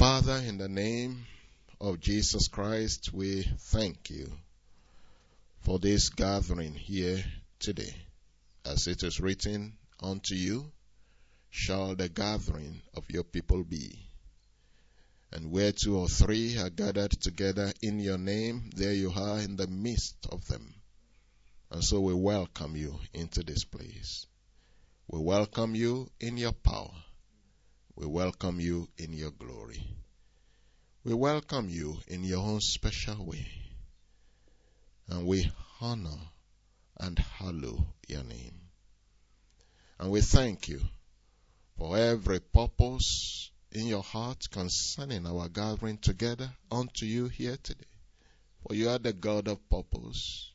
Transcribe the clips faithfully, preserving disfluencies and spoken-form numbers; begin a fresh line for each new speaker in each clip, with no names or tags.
Father, in the name of Jesus Christ, we thank you for this gathering here today. As it is written, unto you shall the gathering of your people be. And where two or three are gathered together in your name, there you are in the midst of them. And so we welcome you into this place. We welcome you in your power. We welcome you in your glory. We welcome you in your own special way. And we honor and hallow your name. And we thank you for every purpose in your heart concerning our gathering together unto you here today. For you are the God of purpose.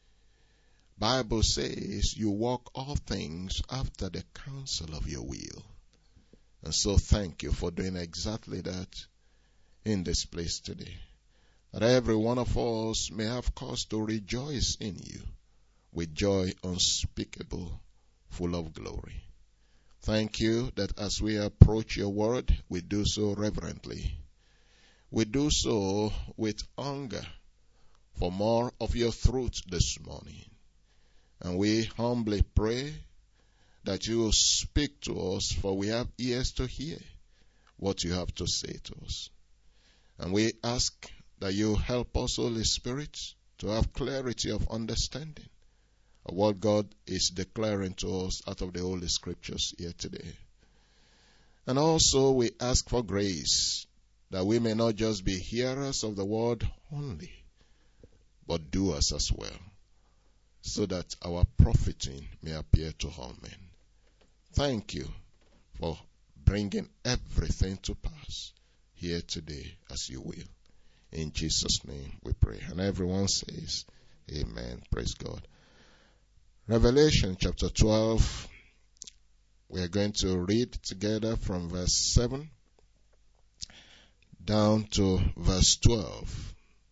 Bible says you work all things after the counsel of your will. And so thank you for doing exactly that in this place today. That every one of us may have cause to rejoice in you with joy unspeakable, full of glory. Thank you that as we approach your word, we do so reverently. We do so with hunger for more of your truth this morning. And we humbly pray that you will speak to us, for we have ears to hear what you have to say to us. And we ask that you help us, Holy Spirit, to have clarity of understanding of what God is declaring to us out of the Holy Scriptures here today. And also we ask for grace, that we may not just be hearers of the word only, but doers as well, so that our profiting may appear to all men. Thank you for bringing everything to pass here today as you will. In Jesus' name we pray. And everyone says, amen. Praise God. Revelation chapter twelve. We are going to read together from verse seven down to verse twelve.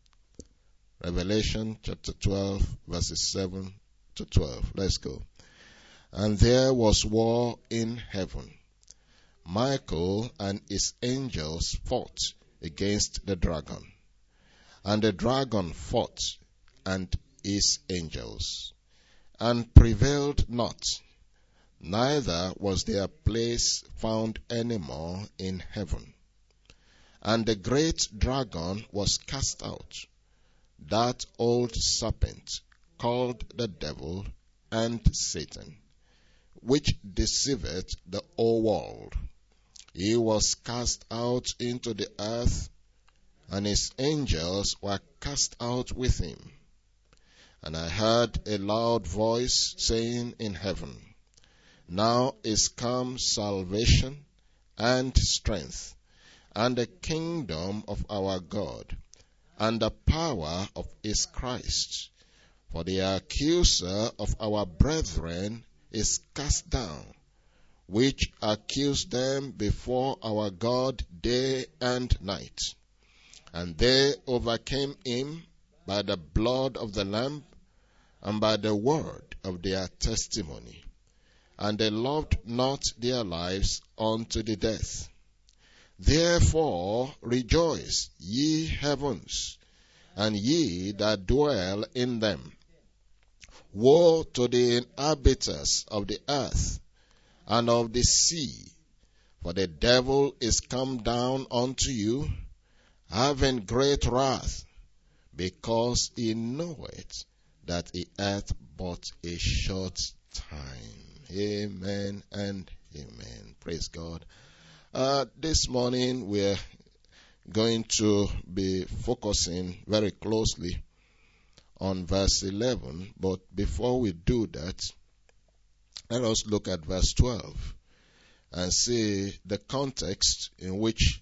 Revelation chapter twelve, verses seven to twelve. Let's go. And there was war in heaven. Michael and his angels fought against the dragon. And the dragon fought and his angels, and prevailed not. Neither was their place found any more in heaven. And the great dragon was cast out, that old serpent called the devil and Satan, which deceiveth the whole world. He was cast out into the earth, and his angels were cast out with him. And I heard a loud voice saying in heaven, Now is come salvation and strength, and the kingdom of our God, and the power of his Christ. For the accuser of our brethren is cast down, which accused them before our God day and night. And they overcame him by the blood of the Lamb and by the word of their testimony. And they loved not their lives unto the death. Therefore rejoice, ye heavens, and ye that dwell in them. Woe to the inhabitants of the earth and of the sea, for the devil is come down unto you, having great wrath, because he knoweth that he hath but a short time. Amen and amen. Praise God. Uh, this morning we're going to be focusing very closely on verse eleven, but before we do that, let us look at verse twelve and see the context in which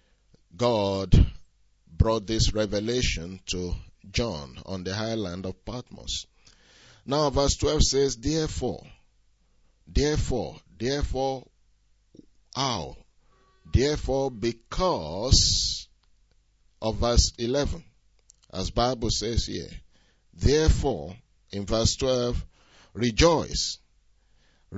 God brought this revelation to John on the island of Patmos. Now verse twelve says, Therefore, therefore, therefore, how? Therefore, because of verse eleven, as Bible says here. Therefore, in verse twelve, rejoice.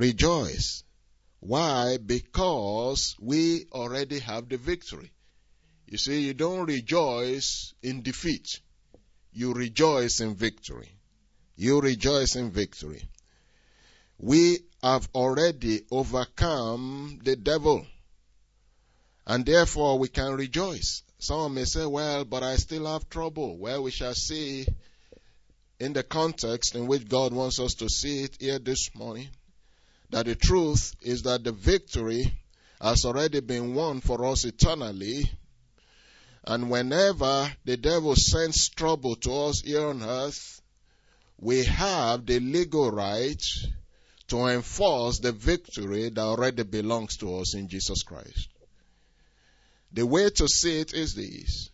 Rejoice. Why? Because we already have the victory. You see, you don't rejoice in defeat. You rejoice in victory. You rejoice in victory. We have already overcome the devil. And therefore we can rejoice. Someone may say, well, but I still have trouble. Well, we shall see in the context in which God wants us to see it here this morning, that the truth is that the victory has already been won for us eternally. And whenever the devil sends trouble to us here on earth, we have the legal right to enforce the victory that already belongs to us in Jesus Christ. The way to see it is this.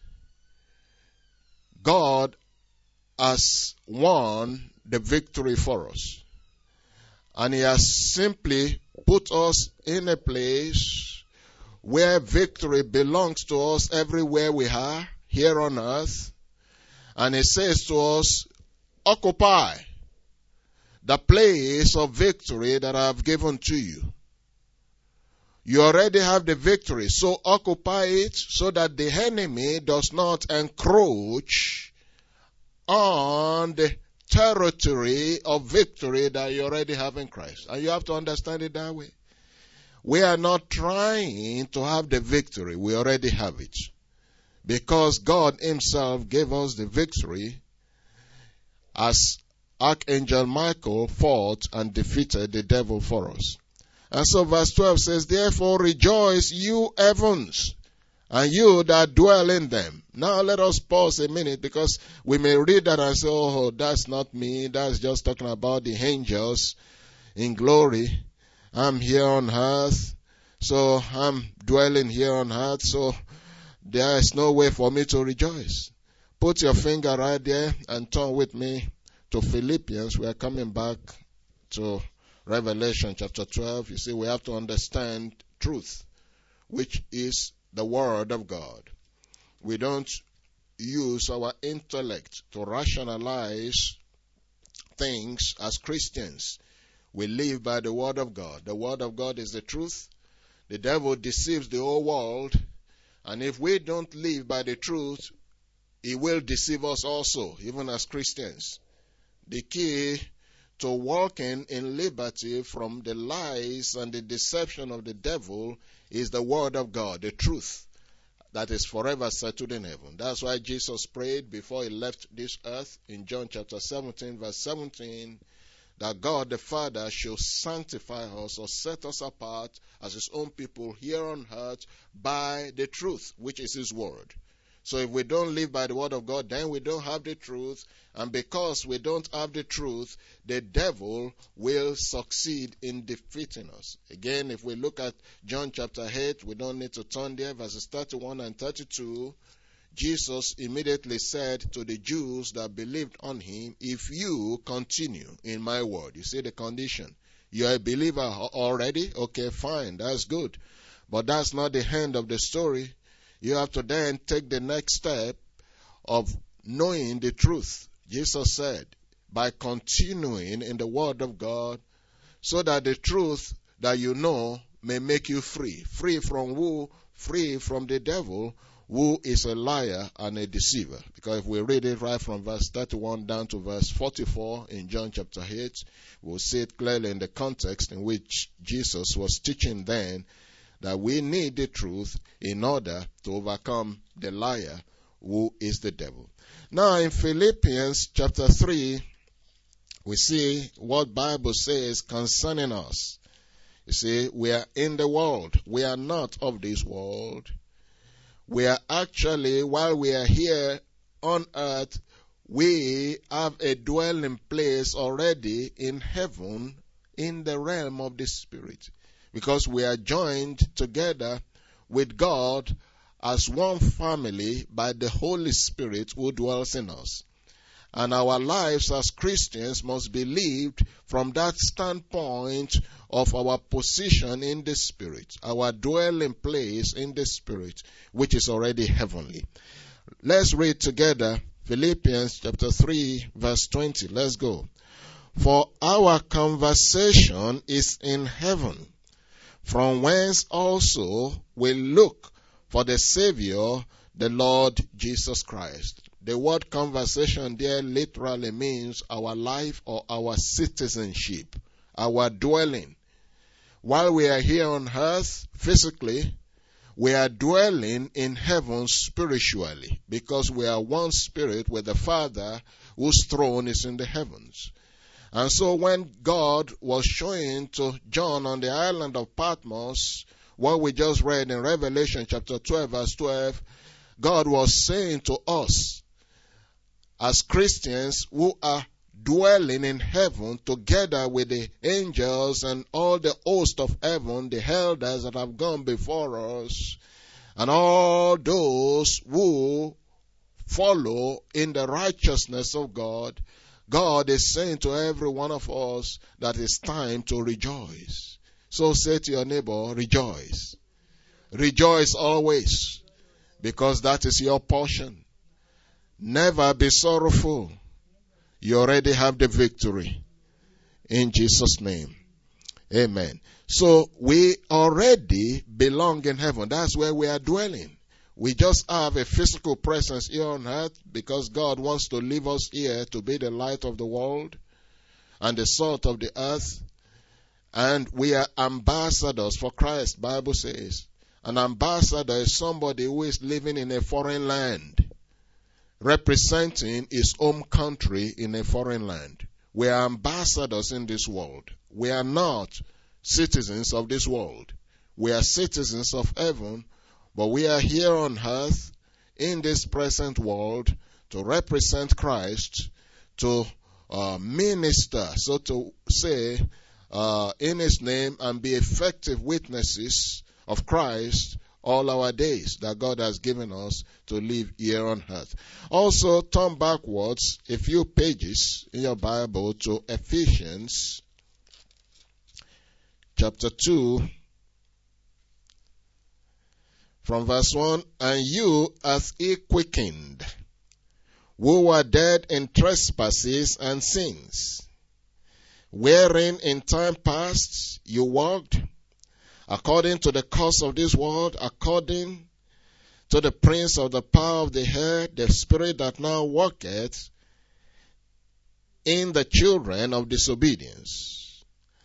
God has won the victory for us. And He has simply put us in a place where victory belongs to us everywhere we are, here on earth. And He says to us, occupy the place of victory that I have given to you. You already have the victory, so occupy it so that the enemy does not encroach on the territory of victory that you already have in Christ. And you have to understand it that way. We are not trying to have the victory. We already have it. Because God Himself gave us the victory as Archangel Michael fought and defeated the devil for us. And so verse twelve says, therefore rejoice, you heavens, and you that dwell in them. Now let us pause a minute, because we may read that and say, oh, that's not me. That's just talking about the angels in glory. I'm here on earth, so I'm dwelling here on earth, so there is no way for me to rejoice. Put your finger right there and turn with me to Philippians. We are coming back to Revelation chapter twelve. You see, we have to understand truth, which is the Word of God. We don't use our intellect to rationalize things as Christians. We live by the Word of God. The Word of God is the truth. The devil deceives the whole world. And if we don't live by the truth, he will deceive us also, even as Christians. The key to walking in liberty from the lies and the deception of the devil is the Word of God, the truth that is forever settled in heaven. That's why Jesus prayed before He left this earth in John chapter seventeen, verse seventeen, that God the Father shall sanctify us or set us apart as His own people here on earth by the truth, which is His Word. So if we don't live by the Word of God, then we don't have the truth. And because we don't have the truth, the devil will succeed in defeating us. Again, if we look at John chapter eight, we don't need to turn there, verses thirty-one and thirty-two. Jesus immediately said to the Jews that believed on Him, if you continue in my word. You see the condition. You're a believer already? Okay, fine, that's good. But that's not the end of the story. You have to then take the next step of knowing the truth. Jesus said, by continuing in the Word of God, so that the truth that you know may make you free. Free from who? Free from the devil, who is a liar and a deceiver. Because if we read it right from verse thirty-one down to verse forty-four in John chapter eight, we'll see it clearly in the context in which Jesus was teaching then that we need the truth in order to overcome the liar, who is the devil. Now in Philippians chapter three, we see what Bible says concerning us. You see, we are in the world. We are not of this world. We are actually, while we are here on earth, we have a dwelling place already in heaven, in the realm of the Spirit. Because we are joined together with God as one family by the Holy Spirit who dwells in us. And our lives as Christians must be lived from that standpoint of our position in the Spirit, our dwelling place in the Spirit, which is already heavenly. Let's read together Philippians chapter three, verse twenty. Let's go. For our conversation is in heaven, from whence also we look for the Savior, the Lord Jesus Christ. The word conversation there literally means our life or our citizenship, our dwelling. While we are here on earth physically, we are dwelling in heaven spiritually, because we are one spirit with the Father whose throne is in the heavens. And so when God was showing to John on the island of Patmos what we just read in Revelation chapter twelve verse twelve, God was saying to us as Christians who are dwelling in heaven together with the angels and all the host of heaven, the elders that have gone before us, and all those who follow in the righteousness of God, God is saying to every one of us that it's time to rejoice. So say to your neighbor, rejoice. Rejoice always, because that is your portion. Never be sorrowful. You already have the victory. In Jesus' name. Amen. So we already belong in heaven. That's where we are dwelling. We just have a physical presence here on earth because God wants to leave us here to be the light of the world and the salt of the earth. And we are ambassadors for Christ, Bible says. An ambassador is somebody who is living in a foreign land, representing his home country in a foreign land. We are ambassadors in this world. We are not citizens of this world. We are citizens of heaven, but we are here on earth in this present world to represent Christ, to uh, minister, so to say, uh, in his name, and be effective witnesses of Christ all our days that God has given us to live here on earth. Also, turn backwards a few pages in your Bible to Ephesians chapter two, from verse one. And you hath he quickened, who were dead in trespasses and sins, wherein in time past you walked, according to the course of this world, according to the prince of the power of the air, the spirit that now worketh in the children of disobedience,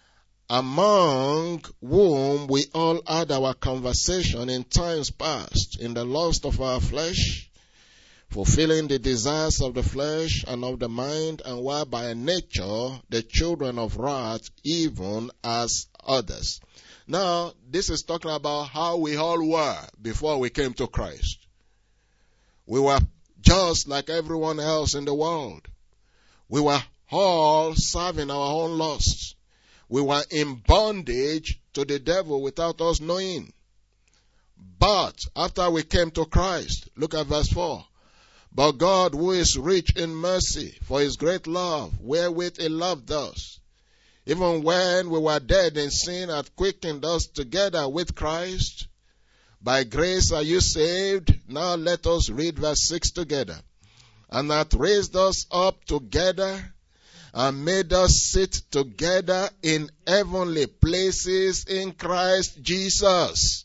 among whom we all had our conversation in times past, in the lust of our flesh, fulfilling the desires of the flesh and of the mind, and were by nature the children of wrath, even as others. Now, this is talking about how we all were before we came to Christ. We were just like everyone else in the world. We were all serving our own lusts. We were in bondage to the devil without us knowing. But after we came to Christ, look at verse four. But God, who is rich in mercy, for his great love, wherewith he loved us, even when we were dead in sin, hath quickened us together with Christ. By grace are you saved. Now let us read verse six together. And hath raised us up together, and made us sit together in heavenly places in Christ Jesus.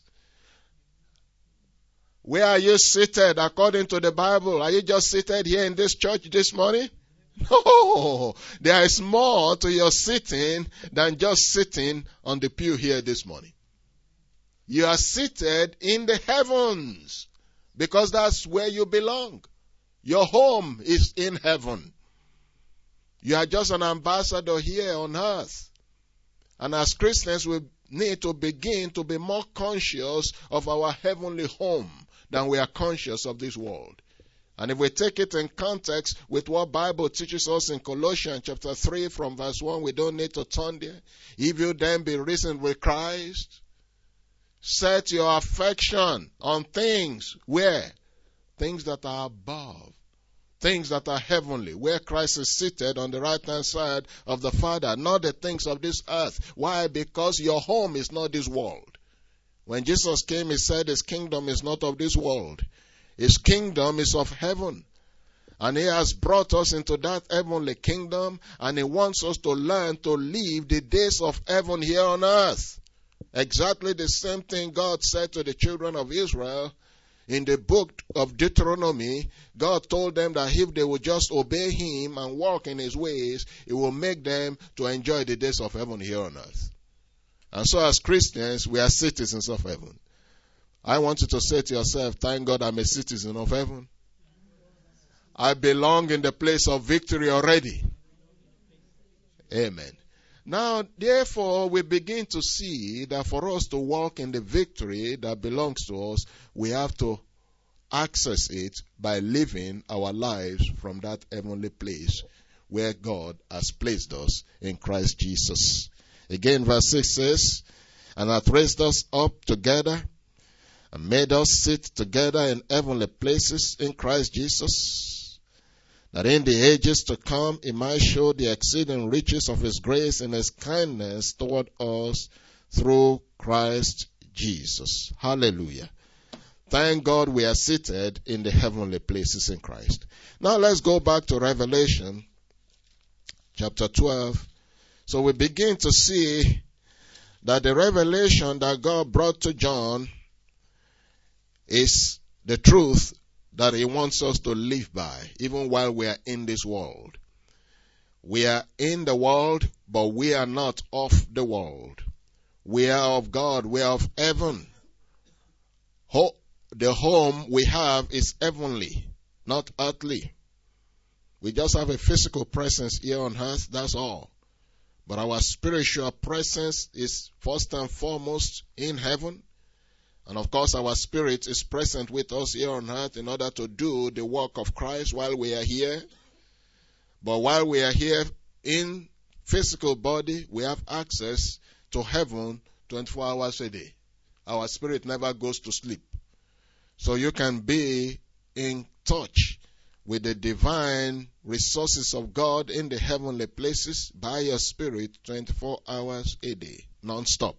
Where are you seated according to the Bible? Are you just seated here in this church this morning? No, there is more to your sitting than just sitting on the pew here this morning. You are seated in the heavens because that's where you belong. Your home is in heaven. You are just an ambassador here on earth. And as Christians, we need to begin to be more conscious of our heavenly home than we are conscious of this world. And if we take it in context with what Bible teaches us in Colossians chapter three from verse one, we don't need to turn there. If you then be risen with Christ, set your affection on things where? Things that are above. Things that are heavenly, where Christ is seated on the right hand side of the Father, not the things of this earth. Why? Because your home is not this world. When Jesus came, he said his kingdom is not of this world. His kingdom is of heaven. And he has brought us into that heavenly kingdom, and he wants us to learn to live the days of heaven here on earth. Exactly the same thing God said to the children of Israel in the book of Deuteronomy, God told them that if they would just obey him and walk in his ways, it will make them to enjoy the days of heaven here on earth. And so as Christians, we are citizens of heaven. I want you to say to yourself, thank God I'm a citizen of heaven. I belong in the place of victory already. Amen. Now, therefore, we begin to see that for us to walk in the victory that belongs to us, we have to access it by living our lives from that heavenly place where God has placed us in Christ Jesus. Again, verse six says, and hath raised us up together and made us sit together in heavenly places in Christ Jesus, that in the ages to come he might show the exceeding riches of his grace and his kindness toward us through Christ Jesus. Hallelujah. Thank God we are seated in the heavenly places in Christ. Now let's go back to Revelation chapter twelve. So we begin to see that the revelation that God brought to John is the truth that he wants us to live by, even while we are in this world. We are in the world, but we are not of the world. We are of God. We are of heaven. Ho- the home we have is heavenly, not earthly. We just have a physical presence here on earth, that's all. But our spiritual presence is first and foremost in heaven. And of course, our spirit is present with us here on earth in order to do the work of Christ while we are here. But while we are here in physical body, we have access to heaven twenty-four hours a day. Our spirit never goes to sleep. So you can be in touch with the divine resources of God in the heavenly places by your spirit twenty-four hours a day, non-stop.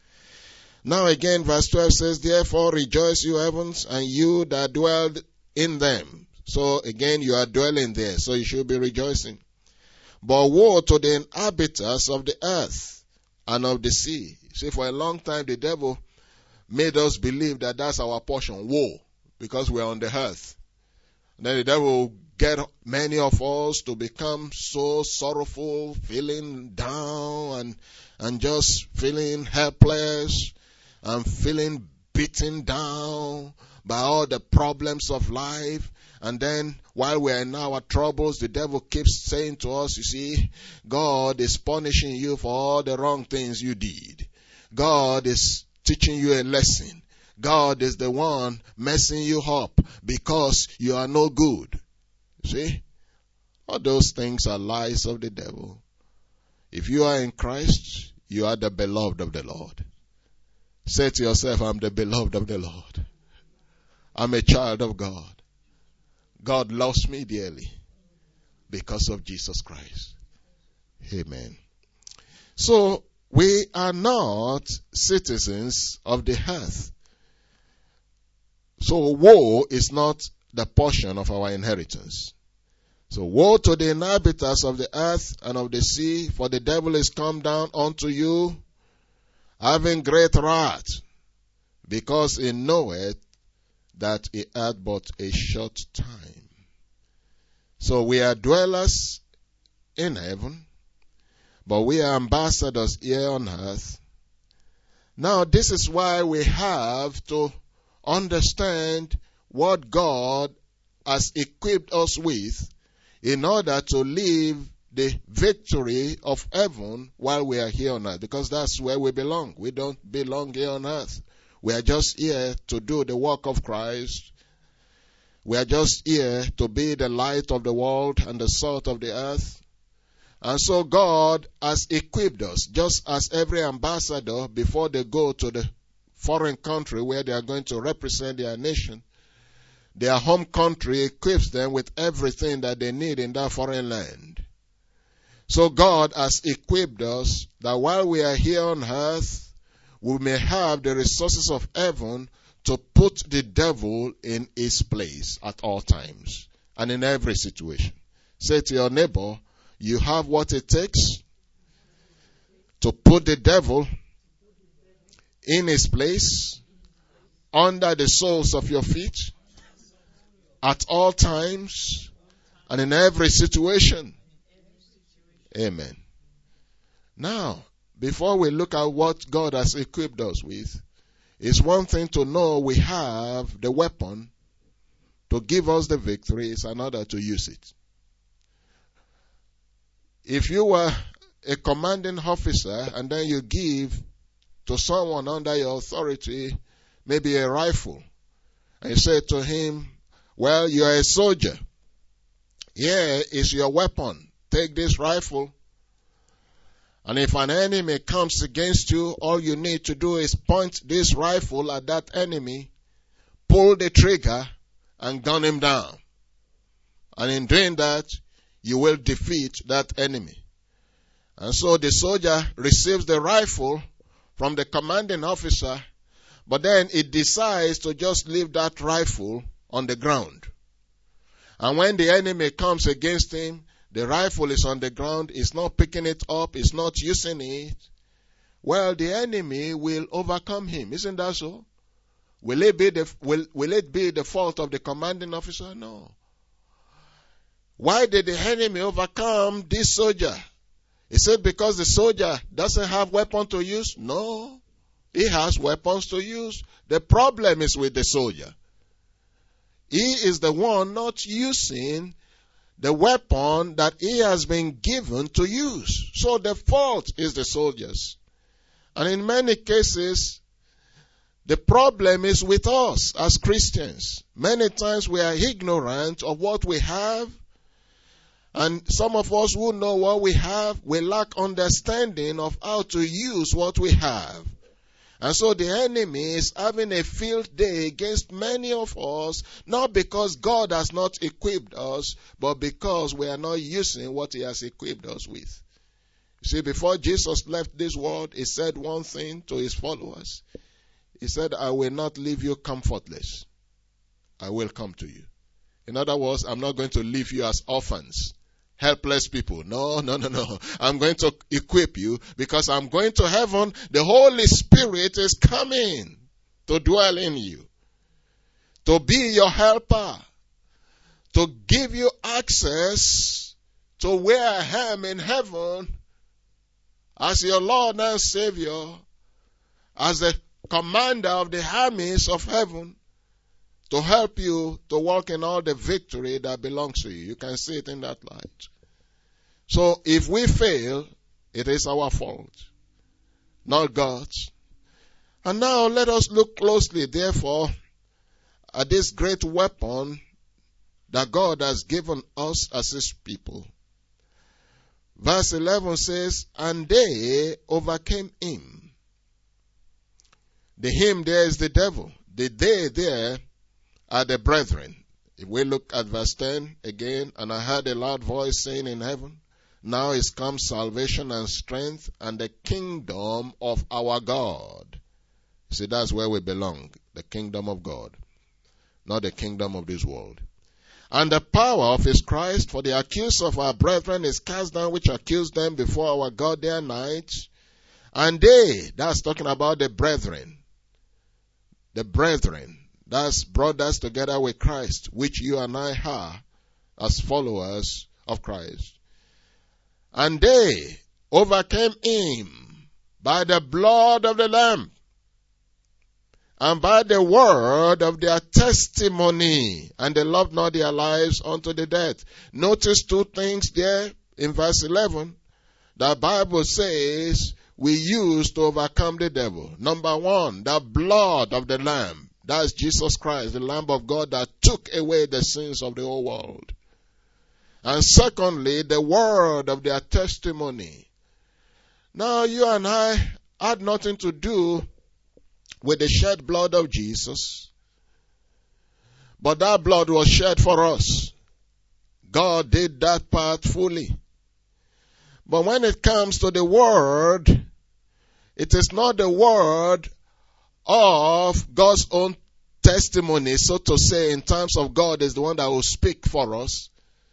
Now again, verse twelve says, therefore rejoice, you heavens, and you that dwell in them. So again, you are dwelling there, so you should be rejoicing. But woe to the inhabitants of the earth and of the sea. See, for a long time, the devil made us believe that that's our portion, woe, because we're on the earth. And then the devil will get many of us to become so sorrowful, feeling down, and, and just feeling helpless, and feeling beaten down by all the problems of life. And then while we're in our troubles, the devil keeps saying to us, you see, God is punishing you for all the wrong things you did. God is teaching you a lesson. God is the one messing you up because you are no good. See? All those things are lies of the devil. If you are in Christ, you are the beloved of the Lord. Say to yourself, I'm the beloved of the Lord. I'm a child of God. God loves me dearly because of Jesus Christ. Amen. So, we are not citizens of the earth. So, woe is not the portion of our inheritance. So, woe to the inhabitants of the earth and of the sea, for the devil is come down unto you, having great wrath, because he knoweth that he hath but a short time. So we are dwellers in heaven, but we are ambassadors here on earth. Now this is why we have to understand what God has equipped us with in order to live the victory of heaven while we are here on earth, because that's where we belong. We don't belong here on earth. We are just here to do the work of Christ. We are just here to be the light of the world and the salt of the earth. And so God has equipped us, just as every ambassador, before they go to the foreign country where they are going to represent their nation, their home country equips them with everything that they need in that foreign land. So God has equipped us that while we are here on earth, we may have the resources of heaven to put the devil in his place at all times and in every situation. Say to your neighbor, you have what it takes to put the devil in his place under the soles of your feet at all times, and in every situation. Amen. Now, before we look at what God has equipped us with, it's one thing to know we have the weapon to give us the victory. It's another to use it. If you were a commanding officer and then you give to someone under your authority maybe a rifle, and you say to him, well, you are a soldier. Here is your weapon. Take this rifle. And if an enemy comes against you, all you need to do is point this rifle at that enemy, pull the trigger, and gun him down. And in doing that, you will defeat that enemy. And so the soldier receives the rifle from the commanding officer, but then it decides to just leave that rifle on the ground. And when the enemy comes against him, the rifle is on the ground, it's not picking it up, it's not using it. Well, the enemy will overcome him. Isn't that so? Will it be the, will, will it be the fault of the commanding officer? No. Why did the enemy overcome this soldier? Is it because the soldier doesn't have weapon to use? No. He has weapons to use. The problem is with the soldier. He is the one not using the weapon that he has been given to use. So the fault is the soldiers. And in many cases, the problem is with us as Christians. Many times we are ignorant of what we have. And some of us who know what we have, we lack understanding of how to use what we have. And so the enemy is having a field day against many of us, not because God has not equipped us, but because we are not using what he has equipped us with. You see, before Jesus left this world, he said one thing to his followers. He said, I will not leave you comfortless. I will come to you. In other words, I'm not going to leave you as orphans, helpless people. No, no, no, no. I'm going to equip you because I'm going to heaven. The Holy Spirit is coming to dwell in you, to be your helper, to give you access to where I am in heaven as your Lord and Savior, as the commander of the armies of heaven, to help you to walk in all the victory that belongs to you. You can see it in that light. So if we fail, it is our fault, not God's. And now let us look closely, therefore, at this great weapon that God has given us as his people. Verse eleven says, and they overcame him. The him there is the devil. The they there are the brethren. If we look at verse ten again, and I heard a loud voice saying in heaven, now is come salvation and strength and the kingdom of our God. See, that's where we belong, the kingdom of God, not the kingdom of this world. And the power of his Christ, for the accuser of our brethren is cast down, which accused them before our God day and night. And they, that's talking about the brethren, the brethren, that's brothers together with Christ, which you and I are as followers of Christ. And they overcame him by the blood of the Lamb and by the word of their testimony, and they loved not their lives unto the death. Notice two things there in verse eleven. The Bible says we use to overcome the devil. Number one, the blood of the Lamb. That's Jesus Christ, the Lamb of God that took away the sins of the whole world. And secondly, the word of their testimony. Now, you and I had nothing to do with the shed blood of Jesus, but that blood was shed for us. God did that part fully. But when it comes to the word, it is not the word of God's own testimony, so to say, in terms of God is the one that will speak for us.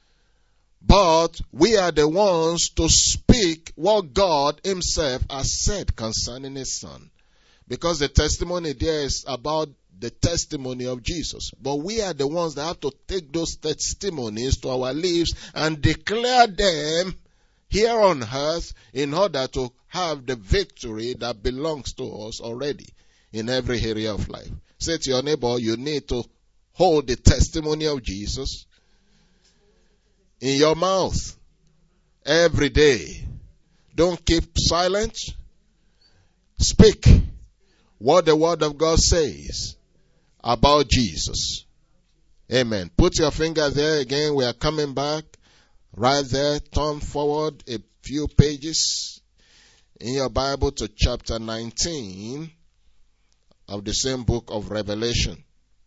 But we are the ones to speak what God himself has said concerning his son. Because the testimony there is about the testimony of Jesus. But we are the ones that have to take those testimonies to our lives and declare them here on earth in order to have the victory that belongs to us already in every area of life. Say to your neighbor, you need to hold the testimony of Jesus in your mouth every day. Don't keep silent. Speak what the Word of God says about Jesus. Amen. Put your finger there again. We are coming back. Right there. Turn forward a few pages in your Bible to chapter nineteen of the same book of Revelation.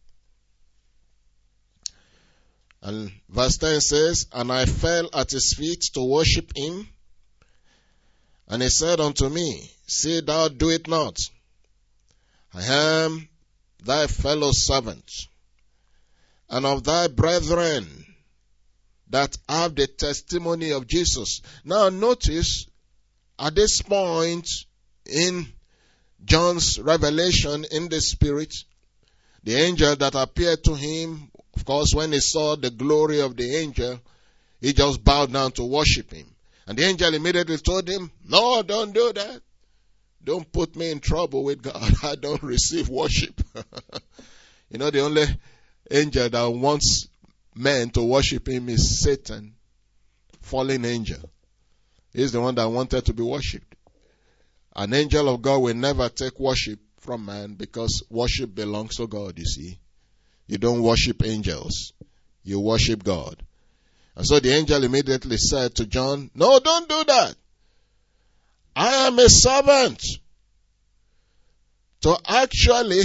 And verse ten says, And I fell at his feet to worship him. And he said unto me, See thou do it not. I am thy fellow servant, and of thy brethren that have the testimony of Jesus. Now notice, at this point in John's revelation in the Spirit, the angel that appeared to him, of course, when he saw the glory of the angel, he just bowed down to worship him. And the angel immediately told him, No, don't do that. Don't put me in trouble with God. I don't receive worship. You know, the only angel that wants men to worship him is Satan, fallen angel. He's the one that wanted to be worshipped. An angel of God will never take worship from man because worship belongs to God, you see. You don't worship angels. You worship God. And so the angel immediately said to John, No, don't do that. I am a servant to actually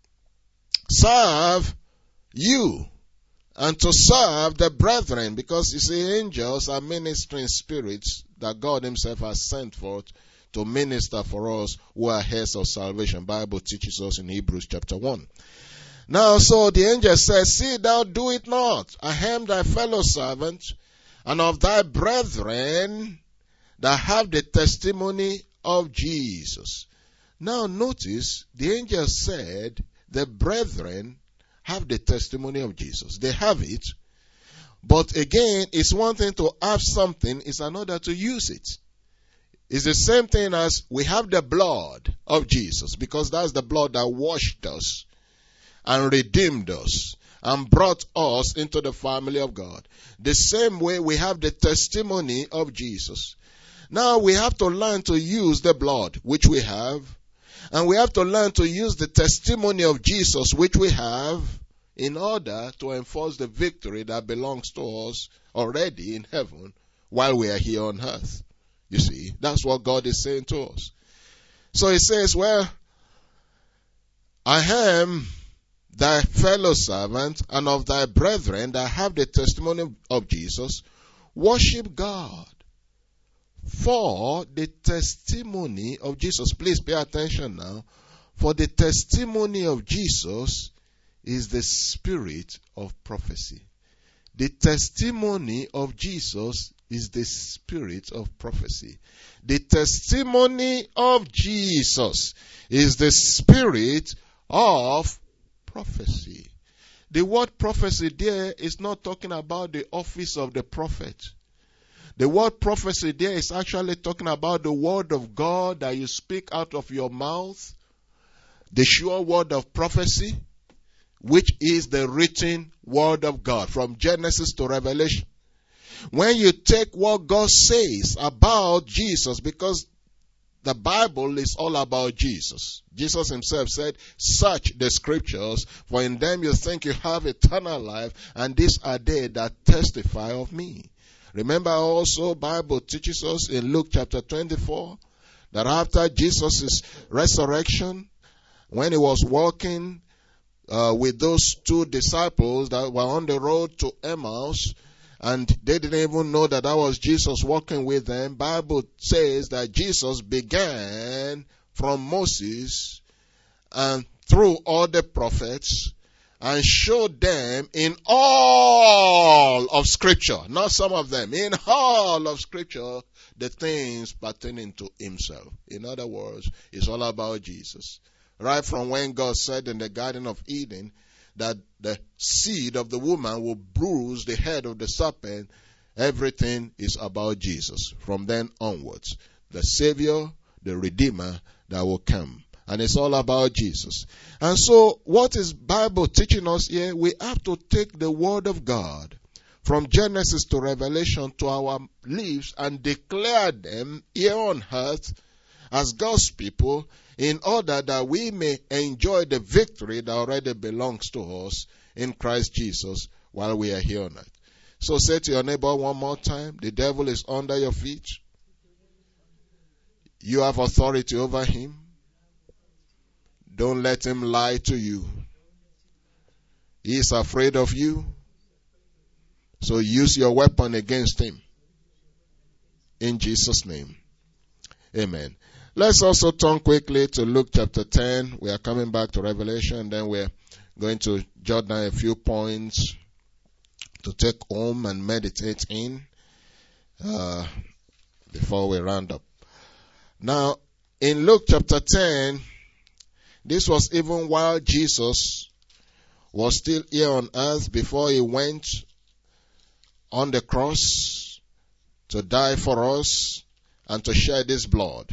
serve you and to serve the brethren, because you see, angels are ministering spirits that God himself has sent forth to minister for us who are heirs of salvation. Bible teaches us in Hebrews chapter one. Now, so the angel says, See thou do it not. I am thy fellow servant, and of thy brethren that have the testimony of Jesus. Now notice, the angel said, the brethren have the testimony of Jesus. They have it. But again, it's one thing to have something, it's another to use it. It's the same thing as we have the blood of Jesus, because that's the blood that washed us and redeemed us and brought us into the family of God. The same way we have the testimony of Jesus. Now we have to learn to use the blood which we have, and we have to learn to use the testimony of Jesus which we have in order to enforce the victory that belongs to us already in heaven while we are here on earth. You see, that's what God is saying to us. So he says, well, I am thy fellow servant, and of thy brethren that have the testimony of Jesus, worship God. For the testimony of Jesus, please pay attention now, for the testimony of Jesus is the spirit of prophecy. The testimony of Jesus is the spirit of prophecy. The testimony of Jesus is the spirit of prophecy. The word prophecy there is not talking about the office of the prophet. The word prophecy there is actually talking about the word of God that you speak out of your mouth, the sure word of prophecy, which is the written word of God from Genesis to Revelation. When you take what God says about Jesus, because the Bible is all about Jesus. Jesus himself said, search the scriptures, for in them you think you have eternal life, and these are they that testify of me. Remember also, Bible teaches us in Luke chapter twenty-four, that after Jesus' resurrection, when he was walking uh, with those two disciples that were on the road to Emmaus, and they didn't even know that that was Jesus walking with them, Bible says that Jesus began from Moses and through all the prophets and showed them in all of Scripture, not some of them, in all of Scripture, the things pertaining to himself. In other words, it's all about Jesus. right from when God said in the Garden of Eden that the seed of the woman will bruise the head of the serpent, everything is about Jesus. From then onwards, the Savior, the Redeemer that will come. And it's all about Jesus. And so, what is Bible teaching us here? We have to take the Word of God from Genesis to Revelation to our lives and declare them here on earth as God's people, in order that we may enjoy the victory that already belongs to us in Christ Jesus while we are here on earth. So say to your neighbor one more time, the devil is under your feet. You have authority over him. Don't let him lie to you. He is afraid of you. So use your weapon against him. In Jesus' name. Amen. Let's also turn quickly to Luke chapter ten. We are coming back to Revelation, and then we're going to jot down a few points to take home and meditate in uh, before we round up. Now, in Luke chapter ten, this was even while Jesus was still here on earth before he went on the cross to die for us and to shed his blood.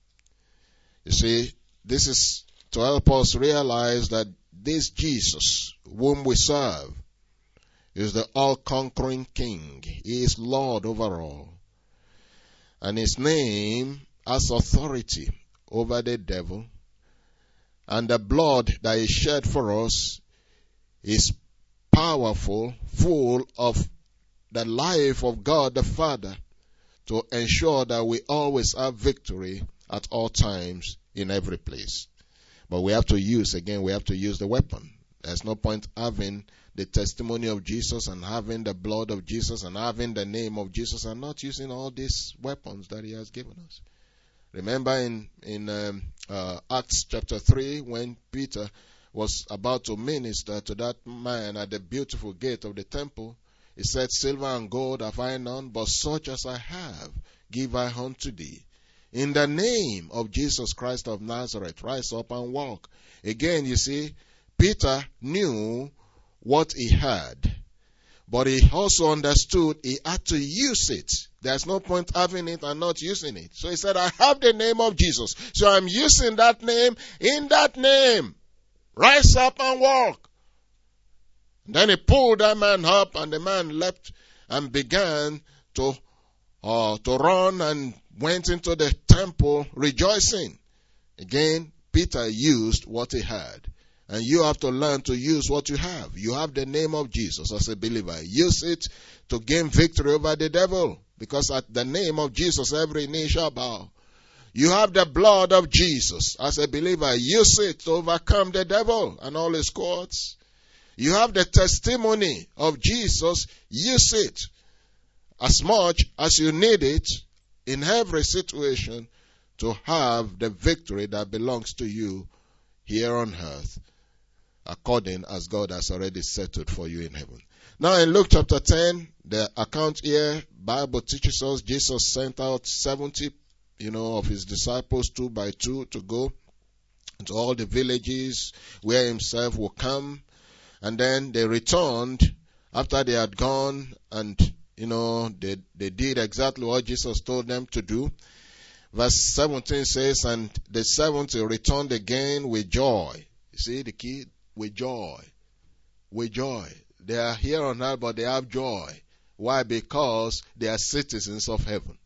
You see, this is to help us realize that this Jesus, whom we serve, is the all-conquering King. He is Lord over all. And his name has authority over the devil. And the blood that he shed for us is powerful, full of the life of God the Father, to ensure that we always have victory at all times in every place. But we have to use, again, we have to use the weapon. There's no point having the testimony of Jesus and having the blood of Jesus and having the name of Jesus and not using all these weapons that he has given us. Remember in, in um, uh, Acts chapter three, when Peter was about to minister to that man at the beautiful gate of the temple, he said, "Silver and gold have I none, but such as I have give I unto thee. In the name of Jesus Christ of Nazareth, rise up and walk." Again, you see, Peter knew what he had, but he also understood he had to use it. There's no point having it and not using it. So he said, "I have the name of Jesus, so I'm using that name. In that name, rise up and walk." Then he pulled that man up, and the man leapt and began to uh, to run and went into the temple rejoicing. Again, Peter used what he had. And you have to learn to use what you have. You have the name of Jesus as a believer. Use it to gain victory over the devil. Because at the name of Jesus, every knee shall bow. You have the blood of Jesus as a believer. Use it to overcome the devil and all his courts. You have the testimony of Jesus. Use it as much as you need it in every situation to have the victory that belongs to you here on earth, according as God has already settled for you in heaven. Now in Luke chapter ten, the account here, Bible teaches us Jesus sent out seventy, you know, of his disciples two by two to go to all the villages where himself will come. And then they returned after they had gone, and, you know, they, they did exactly what Jesus told them to do. Verse seventeen says, "And the seventy returned again with joy." You see the key? With joy. With joy. They are here on earth, but they have joy. Why? Because they are citizens of heaven.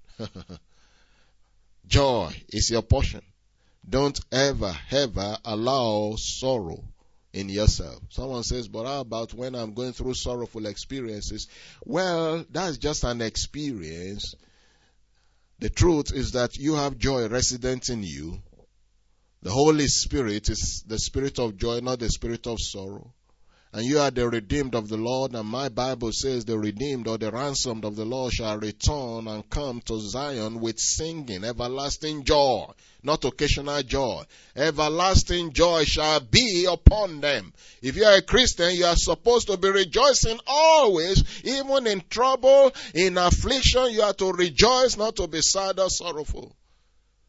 Joy is your portion. Don't ever, ever allow sorrow in yourself. Someone says, "But how about when I'm going through sorrowful experiences?" Well, that's just an experience. The truth is that you have joy resident in you. The Holy Spirit is the spirit of joy, not the spirit of sorrow. And you are the redeemed of the Lord, and my Bible says the redeemed or the ransomed of the Lord shall return and come to Zion with singing, everlasting joy, not occasional joy. Everlasting joy shall be upon them. If you are a Christian, you are supposed to be rejoicing always, even in trouble, in affliction. You are to rejoice, not to be sad or sorrowful.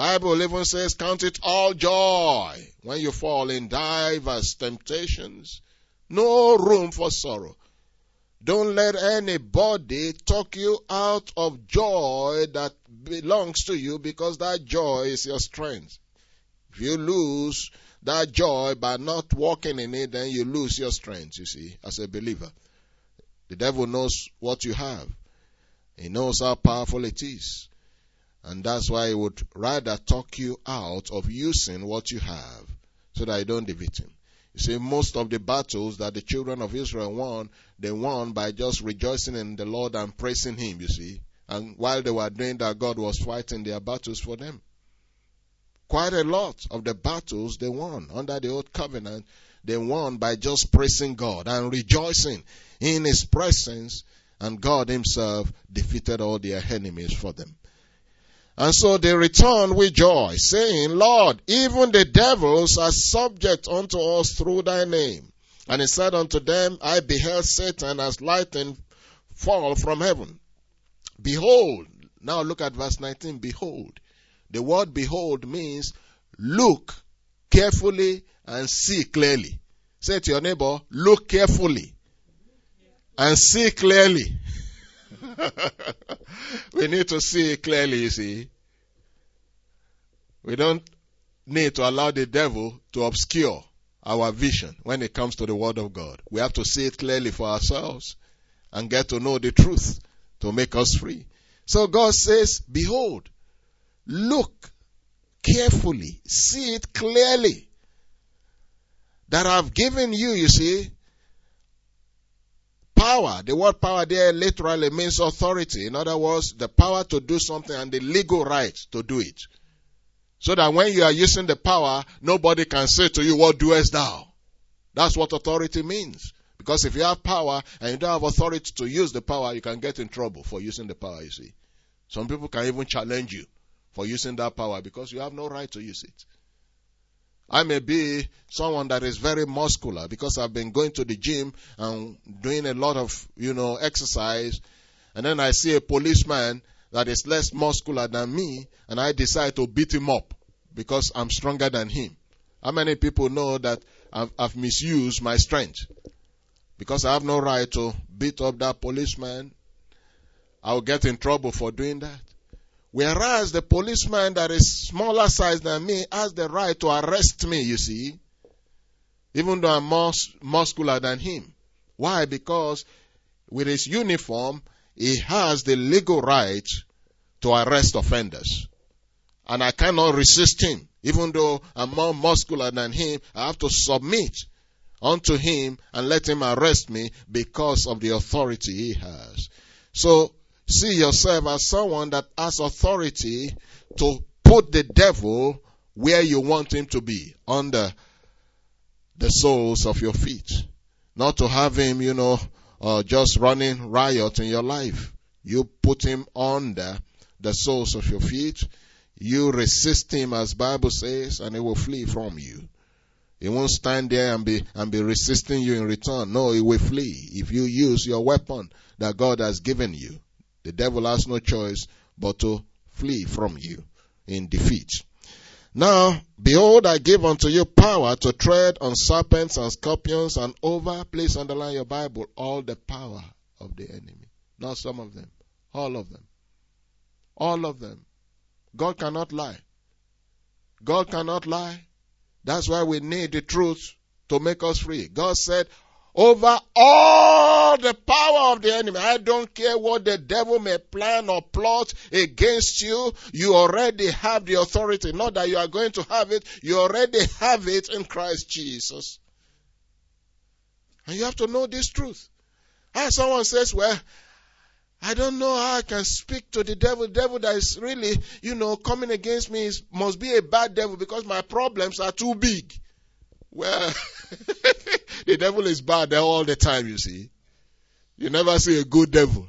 Bible even says, count it all joy when you fall in diverse temptations. No room for sorrow. Don't let anybody talk you out of joy that belongs to you, because that joy is your strength. If you lose that joy by not walking in it, then you lose your strength, you see, as a believer. The devil knows what you have. He knows how powerful it is. And that's why he would rather talk you out of using what you have so that you don't defeat him. You see, most of the battles that the children of Israel won, they won by just rejoicing in the Lord and praising him, you see. And while they were doing that, God was fighting their battles for them. Quite a lot of the battles they won under the old covenant, they won by just praising God and rejoicing in his presence, and God himself defeated all their enemies for them. And so they returned with joy, saying, Lord, even the devils are subject unto us through thy name. And he said unto them, I beheld Satan as lightning fall from heaven. Behold, now look at verse nineteen, behold. The word behold means look carefully and see clearly. Say to your neighbor, look carefully and see clearly. We need to see clearly, you see. We don't need to allow the devil to obscure our vision when it comes to the Word of God. We have to see it clearly for ourselves and get to know the truth to make us free. So God says, behold, look carefully, see it clearly, that I've given you, you see, power. The word power there literally means authority. In other words, the power to do something and the legal right to do it. So that when you are using the power, nobody can say to you, what doest thou? That's what authority means. Because if you have power and you don't have authority to use the power, you can get in trouble for using the power, you see. Some people can even challenge you for using that power because you have no right to use it. I may be someone that is very muscular because I've been going to the gym and doing a lot of, you know, exercise. And then I see a policeman that is less muscular than me, and I decide to beat him up because I'm stronger than him. How many people know that I've, I've misused my strength? Because I have no right to beat up that policeman, I'll get in trouble for doing that. Whereas the policeman that is smaller size than me has the right to arrest me, you see, even though I'm more muscular than him. Why? Because with his uniform, he has the legal right to arrest offenders. And I cannot resist him. Even though I'm more muscular than him, I have to submit unto him and let him arrest me because of the authority he has. So, see yourself as someone that has authority to put the devil where you want him to be, under the soles of your feet. Not to have him, you know, uh, just running riot in your life. You put him under the soles of your feet. You resist him, as Bible says, and he will flee from you. He won't stand there and be and be resisting you in return. No, he will flee if you use your weapon that God has given you. The devil has no choice but to flee from you in defeat. Now, behold, I give unto you power to tread on serpents and scorpions and over, please underline your Bible, all the power of the enemy. Not some of them, all of them. All of them. God cannot lie. God cannot lie. That's why we need the truth to make us free. God said, over all the power of the enemy. I don't care what the devil may plan or plot against you. You already have the authority. Not that you are going to have it. You already have it in Christ Jesus. And you have to know this truth. And someone says, well, I don't know how I can speak to the devil. The devil that is really, you know, coming against me is, must be a bad devil because my problems are too big. Well, the devil is bad all the time, you see. You never see a good devil.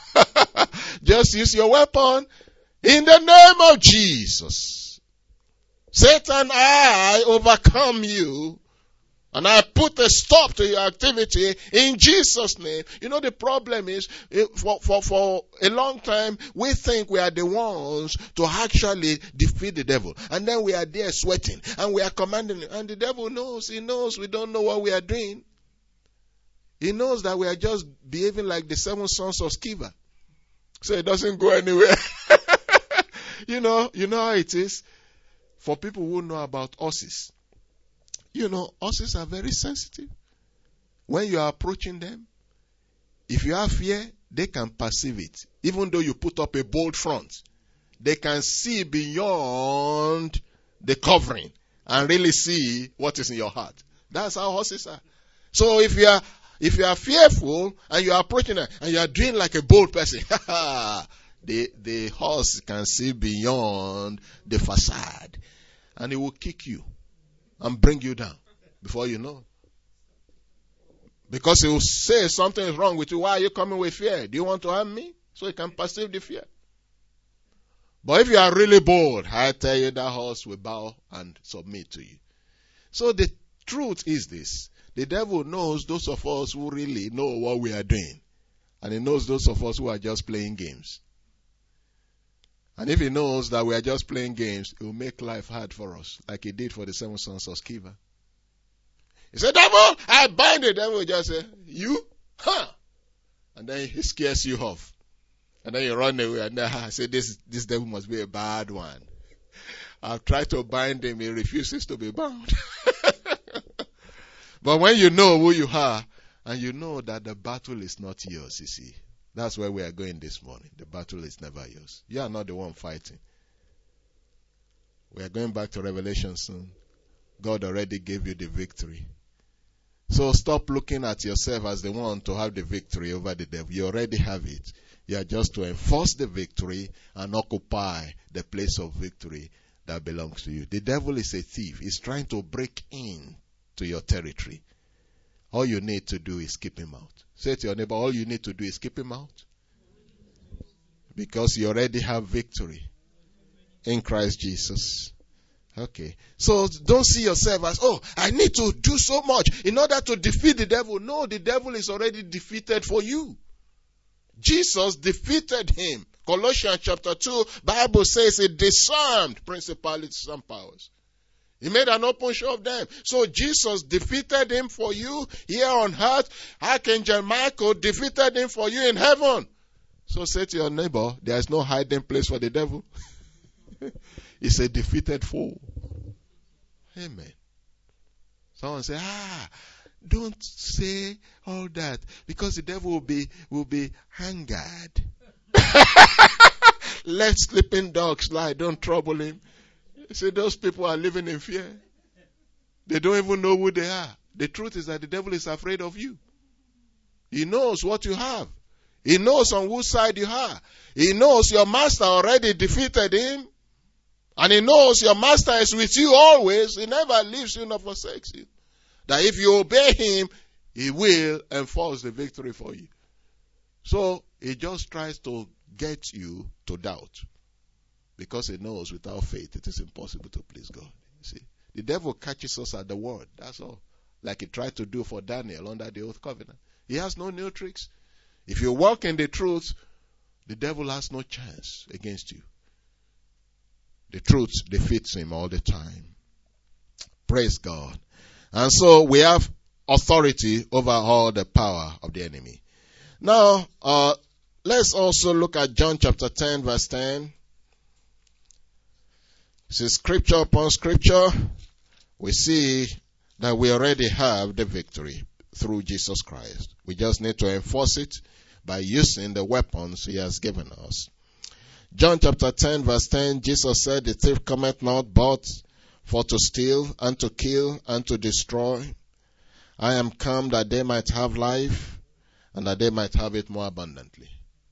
Just use your weapon in the name of Jesus. Satan, I overcome you And I put a stop to your activity in Jesus' name. You know, the problem is, for, for, for a long time, we think we are the ones to actually defeat the devil. And then we are there sweating. And we are commanding him. And the devil knows. He knows we don't know what we are doing. He knows that we are just behaving like the seven sons of Sceva. So it doesn't go anywhere. you know, you know how it is? For people who know about horses. You know, horses are very sensitive. When you are approaching them, if you have fear, they can perceive it. Even though you put up a bold front, they can see beyond the covering and really see what is in your heart. That's how horses are. So if you are if you are fearful and you are approaching them and you are doing like a bold person, the the horse can see beyond the facade, and it will kick you and bring you down before you know. Because he will say something is wrong with you. Why are you coming with fear? Do you want to harm me? So he can perceive the fear. But if you are really bold, I tell you that horse will bow and submit to you. So the truth is this. The devil knows those of us who really know what we are doing. And he knows those of us who are just playing games. And if he knows that we are just playing games, it will make life hard for us, like he did for the seven sons of Sceva. He said, devil, I bind the devil. Just say, you? Huh? And then he scares you off. And then you run away. And then I say, this, this devil must be a bad one. I've tried to bind him. He refuses to be bound. But when you know who you are, and you know that the battle is not yours, you see. That's where we are going this morning. The battle is never yours. You are not the one fighting. We are going back to Revelation soon. God already gave you the victory. So stop looking at yourself as the one to have the victory over the devil. You already have it. You are just to enforce the victory and occupy the place of victory that belongs to you. The devil is a thief. He's trying to break in to your territory. All you need to do is keep him out. Say to your neighbor, all you need to do is keep him out. Because you already have victory in Christ Jesus. Okay. So don't see yourself as, oh, I need to do so much in order to defeat the devil. No, the devil is already defeated for you. Jesus defeated him. Colossians chapter two, Bible says he disarmed principalities and powers. He made an open show of them. So Jesus defeated him for you here on earth. Archangel Michael defeated him for you in heaven. So say to your neighbor, there is no hiding place for the devil. It's a defeated foe. Amen. Someone say, ah, don't say all that, because the devil will be will be angered. Let sleeping dogs lie, don't trouble him. See, those people are living in fear. They don't even know who they are. The truth is that the devil is afraid of you. He knows what you have. He knows on whose side you are. He knows your master already defeated him. And he knows your master is with you always. He never leaves you nor forsakes you. That if you obey him, he will enforce the victory for you. So he just tries to get you to doubt. Because he knows without faith it is impossible to please God. You see, the devil catches us at the word. That's all. Like he tried to do for Daniel under the oath covenant. He has no new tricks. If you walk in the truth, the devil has no chance against you. The truth defeats him all the time. Praise God. And so we have authority over all the power of the enemy. Now, uh, let's also look at John chapter ten, verse ten. This is scripture upon scripture. We see that we already have the victory through Jesus Christ. We just need to enforce it by using the weapons he has given us. John chapter ten, verse ten, Jesus said, the thief cometh not but for to steal and to kill and to destroy. I am come that they might have life and that they might have it more abundantly.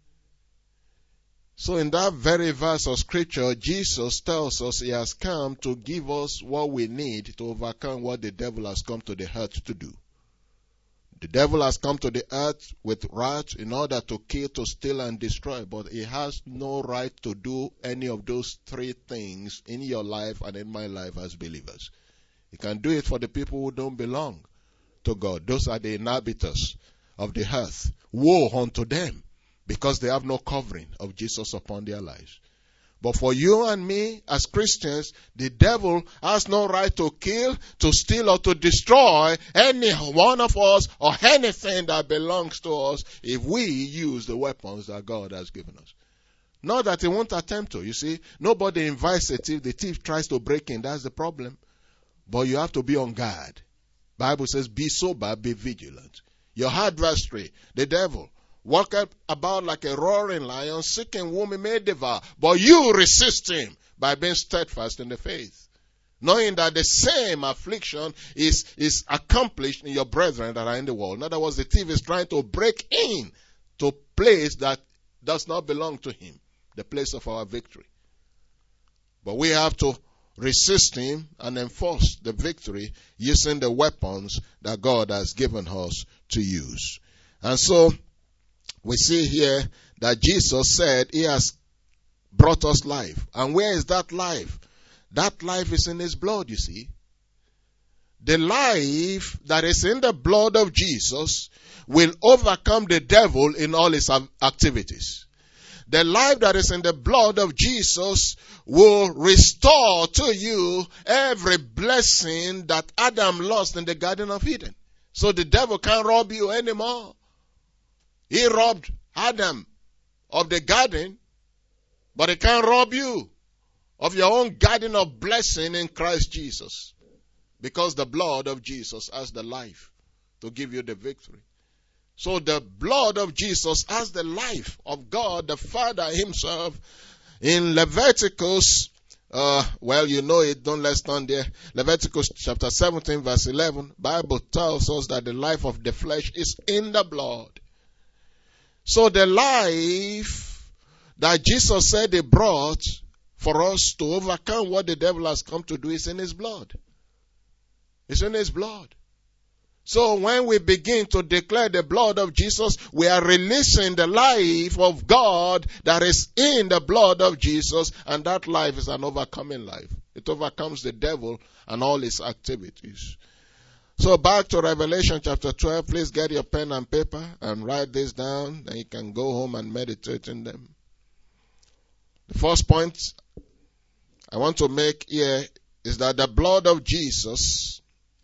So in that very verse of scripture, Jesus tells us he has come to give us what we need to overcome what the devil has come to the earth to do. The devil has come to the earth with wrath in order to kill, to steal, and destroy. But he has no right to do any of those three things in your life and in my life as believers. He can do it for the people who don't belong. to God. Those are the inhabitants of the earth. Woe unto them, because they have no covering of Jesus upon their lives. But for you and me, as Christians, the devil has no right to kill, to steal, or to destroy any one of us or anything that belongs to us if we use the weapons that God has given us. Not that he won't attempt to. You see, nobody invites a thief. The thief tries to break in. That's the problem. But you have to be on guard. Bible says, be sober, be vigilant. Your adversary, the devil, walketh about like a roaring lion, seeking whom he may devour. But you resist him by being steadfast in the faith, knowing that the same affliction is, is accomplished in your brethren that are in the world. In other words, the thief is trying to break in to a place that does not belong to him, the place of our victory. But we have to resist him and enforce the victory using the weapons that God has given us to use. And so, we see here that Jesus said he has brought us life. And where is that life? That life is in his blood, you see. The life that is in the blood of Jesus will overcome the devil in all his activities. The life that is in the blood of Jesus will restore to you every blessing that Adam lost in the Garden of Eden. So the devil can't rob you anymore. He robbed Adam of the garden, but he can't rob you of your own garden of blessing in Christ Jesus. Because the blood of Jesus has the life to give you the victory. So the blood of Jesus has the life of God the Father himself. In Leviticus, uh, well, you know it, don't let's turn there. Leviticus chapter seventeen verse eleven, Bible tells us that the life of the flesh is in the blood. So the life that Jesus said he brought for us to overcome what the devil has come to do is in his blood. It's in his blood. So when we begin to declare the blood of Jesus, we are releasing the life of God that is in the blood of Jesus, and that life is an overcoming life. It overcomes the devil and all his activities. So back to Revelation chapter twelve, please get your pen and paper and write this down, then you can go home and meditate in them. The first point I want to make here is that the blood of Jesus,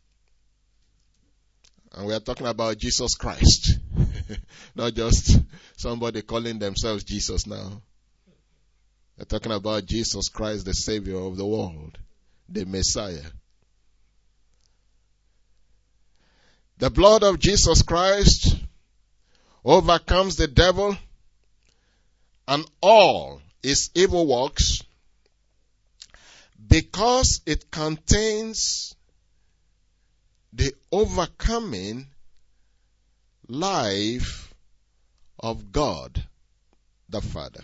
and we are talking about Jesus Christ, not just somebody calling themselves Jesus now. We're talking about Jesus Christ, the Savior of the world, the Messiah. The blood of Jesus Christ overcomes the devil and all his evil works because it contains the overcoming life of God the Father.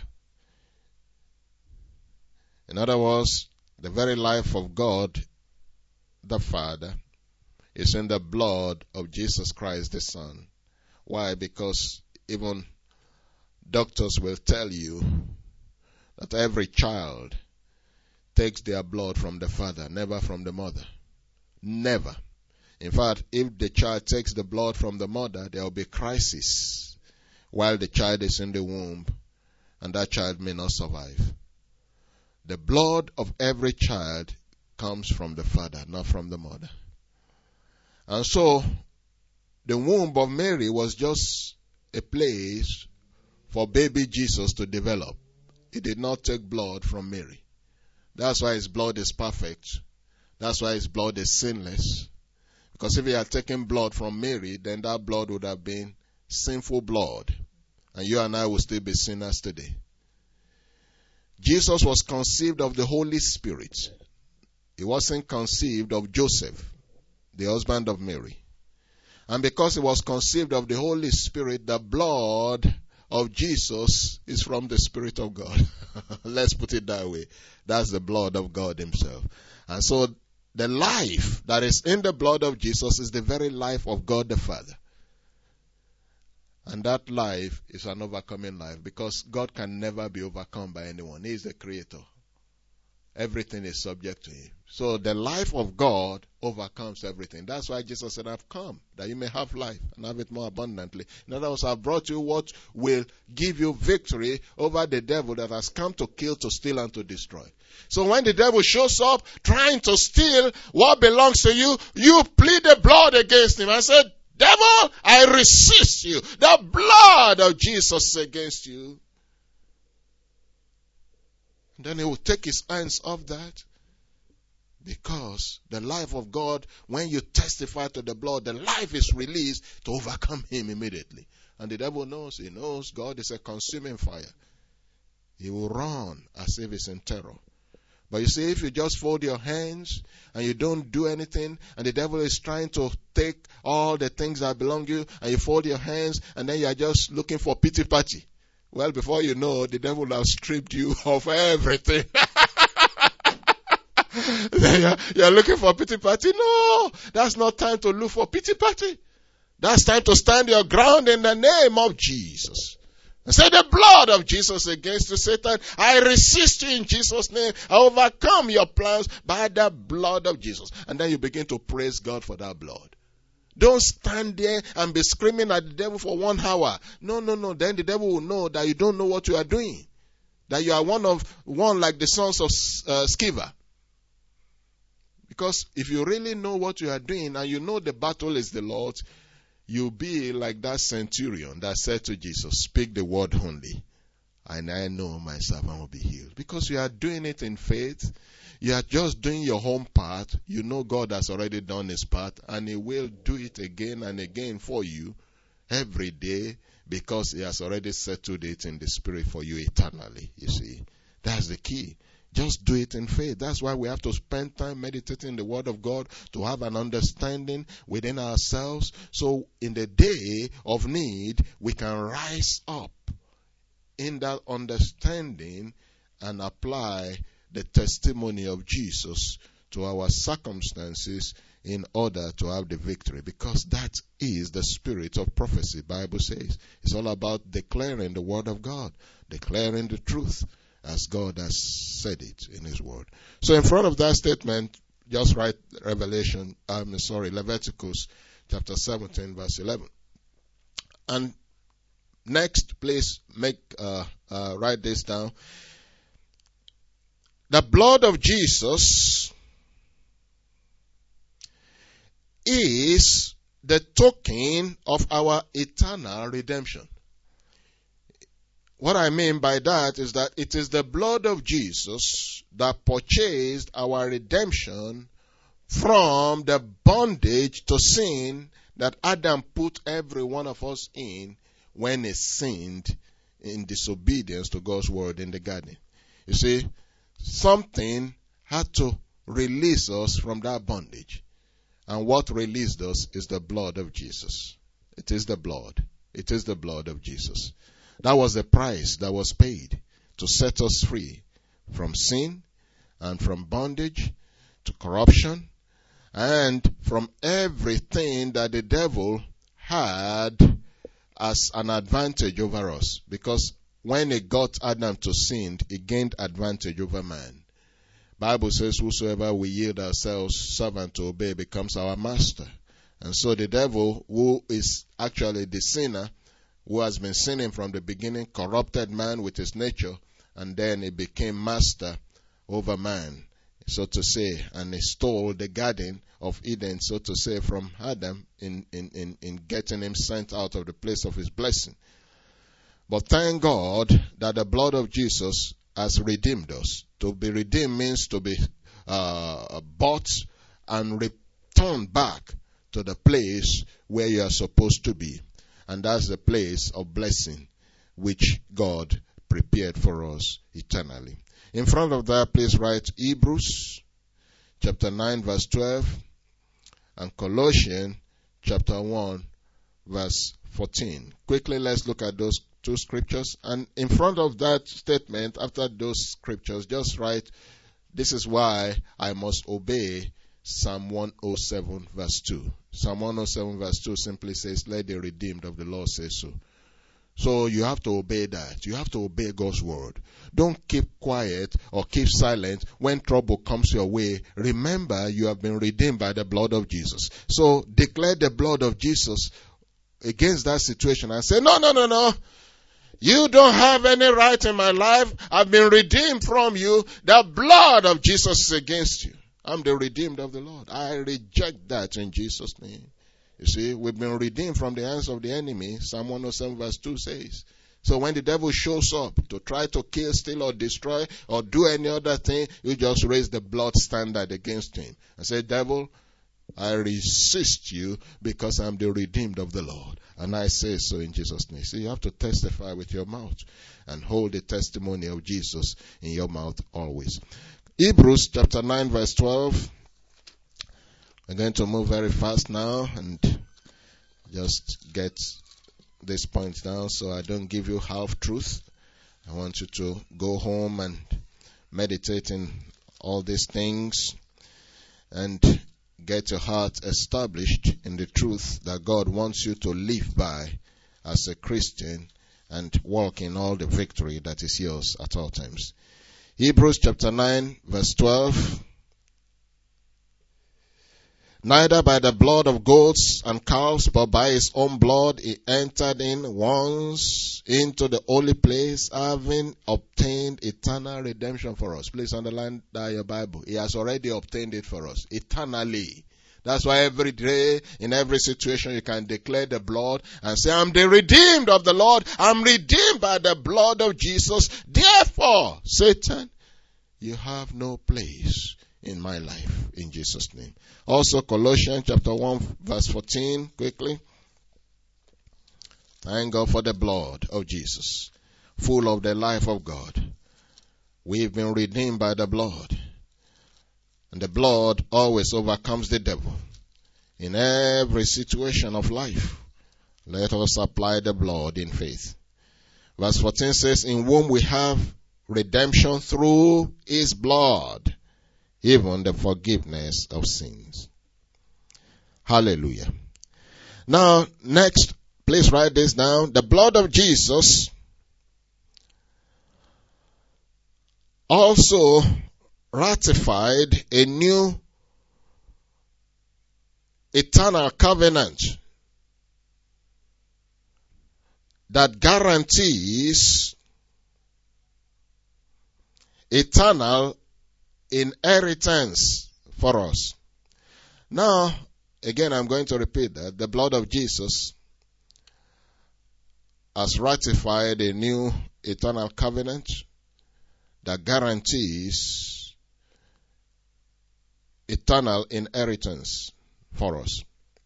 In other words, the very life of God the Father is in the blood of Jesus Christ the Son. Why? Because even doctors will tell you that every child takes their blood from the father, never from the mother. Never. In fact, if the child takes the blood from the mother, there will be crisis while the child is in the womb, and that child may not survive. The blood of every child comes from the father, not from the mother. And so, the womb of Mary was just a place for baby Jesus to develop. He did not take blood from Mary. That's why his blood is perfect. That's why his blood is sinless. Because if he had taken blood from Mary, then that blood would have been sinful blood. And you and I will still be sinners today. Jesus was conceived of the Holy Spirit. He wasn't conceived of Joseph, the husband of Mary. And because he was conceived of the Holy Spirit, the blood of Jesus is from the Spirit of God. Let's put it that way. That's the blood of God himself. And so the life that is in the blood of Jesus is the very life of God the Father. And that life is an overcoming life because God can never be overcome by anyone. He is the creator. everything is subject to him. So the life of God overcomes everything. That's why Jesus said, I've come that you may have life and have it more abundantly. In other words, I've brought you what will give you victory over the devil that has come to kill, to steal, and to destroy. So when the devil shows up trying to steal what belongs to you, you plead the blood against him and say, devil, I resist you. The blood of Jesus is against you. And then he will take his hands off that. Because the life of God, when you testify to the blood, the life is released to overcome him immediately. And the devil knows, he knows God is a consuming fire. He will run as if he's in terror. But you see, if you just fold your hands and you don't do anything, and the devil is trying to take all the things that belong to you, and you fold your hands, and then you are just looking for pity party. Well, before you know, the devil will have stripped you of everything. You're, you're looking for pity party? No, that's not time to look for pity party. That's time to stand your ground in the name of Jesus. And say, the blood of Jesus against you, Satan. I resist you in Jesus' name. I overcome your plans by the blood of Jesus. And then you begin to praise God for that blood. Don't stand there and be screaming at the devil for one hour. No, no, no. Then the devil will know that you don't know what you are doing. That you are one of one like the sons of uh, Sceva. Because if you really know what you are doing and you know the battle is the Lord's, you'll be like that centurion that said to Jesus, speak the word only, and I know my servant will be healed. Because you are doing it in faith. You are just doing your home part. You know God has already done his part, and he will do it again and again for you every day, because he has already settled it in the spirit for you eternally, you see. That's the key. Just do it in faith. That's why we have to spend time meditating the word of God, to have an understanding within ourselves. So in the day of need, we can rise up in that understanding and apply the testimony of Jesus to our circumstances in order to have the victory. Because that is the spirit of prophecy, Bible says. It's all about declaring the word of God, declaring the truth, as God has said it in his word. So in front of that statement, just write Revelation, I'm sorry, Leviticus chapter seventeen, verse eleven. And next, please make, uh, uh, write this down. The blood of Jesus is the token of our eternal redemption. What I mean by that is that it is the blood of Jesus that purchased our redemption from the bondage to sin that Adam put every one of us in when he sinned in disobedience to God's word in the garden. You see, something had to release us from that bondage. And what released us is the blood of Jesus. It is the blood. It is the blood of Jesus. That was the price that was paid to set us free from sin and from bondage to corruption and from everything that the devil had as an advantage over us. Because when he got Adam to sin, he gained advantage over man. Bible says, whosoever we yield ourselves servant to obey becomes our master. And so the devil, who is actually the sinner, who has been sinning from the beginning, corrupted man with his nature, and then he became master over man, so to say, and he stole the garden of Eden, so to say, from Adam in, in, in, in getting him sent out of the place of his blessing. But thank God that the blood of Jesus has redeemed us. To be redeemed means to be uh, bought and returned back to the place where you are supposed to be. And that's the place of blessing which God prepared for us eternally. In front of that, please write Hebrews chapter nine, verse twelve, and Colossians chapter one, verse fourteen. Quickly, let's look at those two scriptures. And in front of that statement, after those scriptures, just write, this is why I must obey Psalm one oh seven, verse two. Psalm one oh seven, verse two simply says, let the redeemed of the Lord say so. So you have to obey that. You have to obey God's word. Don't keep quiet or keep silent when trouble comes your way. Remember, you have been redeemed by the blood of Jesus. So declare the blood of Jesus against that situation and say, no, no, no, no. You don't have any right in my life. I've been redeemed from you. The blood of Jesus is against you. I'm the redeemed of the Lord. I reject that in Jesus' name. You see, we've been redeemed from the hands of the enemy. Psalm one oh seven verse two says. So when the devil shows up to try to kill, steal, or destroy, or do any other thing, you just raise the blood standard against him and say, devil, I resist you because I'm the redeemed of the Lord. And I say so in Jesus' name. So you have to testify with your mouth and hold the testimony of Jesus in your mouth always. Hebrews chapter nine verse twelve. I'm going to move very fast now and just get this point down so I don't give you half truth. I want you to go home and meditate in all these things and get your heart established in the truth that God wants you to live by as a Christian and walk in all the victory that is yours at all times. Hebrews chapter nine verse twelve. Neither by the blood of goats and calves, but by his own blood he entered in once into the holy place, having obtained eternal redemption for us. Please underline that in your Bible. He has already obtained it for us, eternally. That's why every day, in every situation, you can declare the blood and say, I'm the redeemed of the Lord. I'm redeemed by the blood of Jesus. Therefore, Satan, you have no place in my life, in Jesus' name. Also, Colossians chapter one, verse fourteen, quickly. Thank God for the blood of Jesus, full of the life of God. We've been redeemed by the blood. And the blood always overcomes the devil. In every situation of life, let us apply the blood in faith. Verse fourteen says, in whom we have redemption through his blood, even the forgiveness of sins. Hallelujah. Now, next, please write this down. The blood of Jesus also ratified a new eternal covenant that guarantees eternal inheritance for us. Now, again, I'm going to repeat that. The blood of Jesus has ratified a new eternal covenant that guarantees eternal inheritance for us.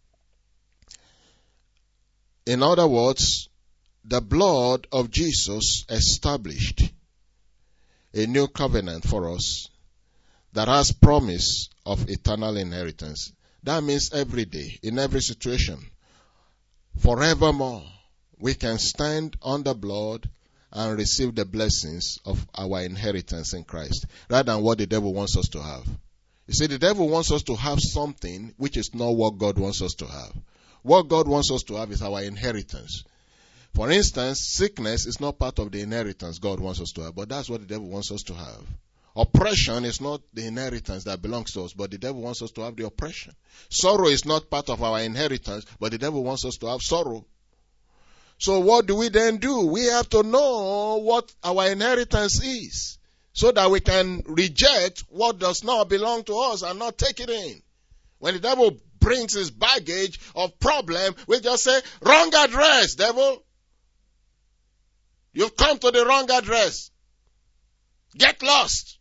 In other words, the blood of Jesus established a new covenant for us that has promise of eternal inheritance. That means every day, in every situation, forevermore, we can stand on the blood and receive the blessings of our inheritance in Christ, rather than what the devil wants us to have. You see, the devil wants us to have something which is not what God wants us to have. What God wants us to have is our inheritance. For instance, sickness is not part of the inheritance God wants us to have, but that's what the devil wants us to have. Oppression is not the inheritance that belongs to us, but the devil wants us to have the oppression. Sorrow is not part of our inheritance, but the devil wants us to have sorrow. So what do we then do? We have to know what our inheritance is, so that we can reject what does not belong to us and not take it in. When the devil brings his baggage of problem, we just say, wrong address, devil. You've come to the wrong address. Get lost.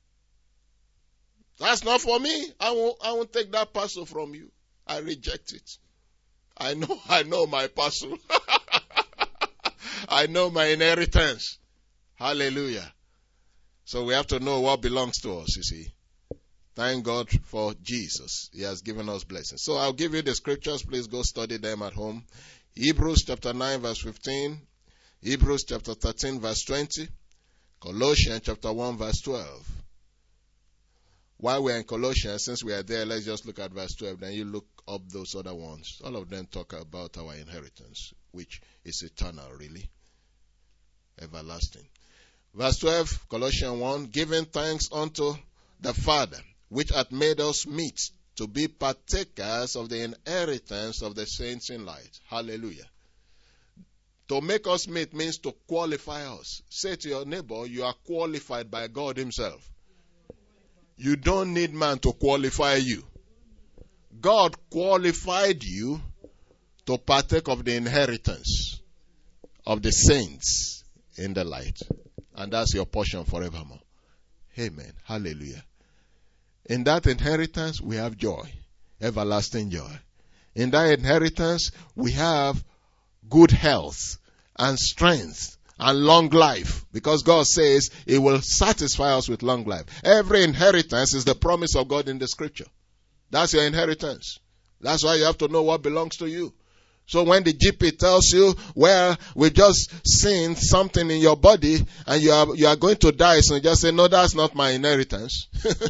That's not for me. I won't, I won't take that parcel from you. I reject it. I know, I know my parcel. I know my inheritance. Hallelujah. So we have to know what belongs to us, you see. Thank God for Jesus. He has given us blessings. So I'll give you the scriptures. Please go study them at home. Hebrews chapter nine verse fifteen. Hebrews chapter thirteen verse twenty. Colossians chapter one verse twelve. While we're in Colossians, since we are there, let's just look at verse twelve. Then you look up those other ones. All of them talk about our inheritance, which is eternal, really. everlasting. Verse twelve, Colossians one, giving thanks unto the Father, which hath made us meet to be partakers of the inheritance of the saints in light. Hallelujah. To make us meet means to qualify us. Say to your neighbor, you are qualified by God himself. You don't need man to qualify you. God qualified you to partake of the inheritance of the saints in the light. And that's your portion forevermore. Amen. Hallelujah. In that inheritance, we have joy, everlasting joy. In that inheritance, we have good health and strength and long life, because God says He will satisfy us with long life. Every inheritance is the promise of God in the scripture. That's your inheritance. That's why you have to know what belongs to you. So when the G P tells you, well, we just seen something in your body and you are, you are going to die, so you just say, no, that's not my inheritance.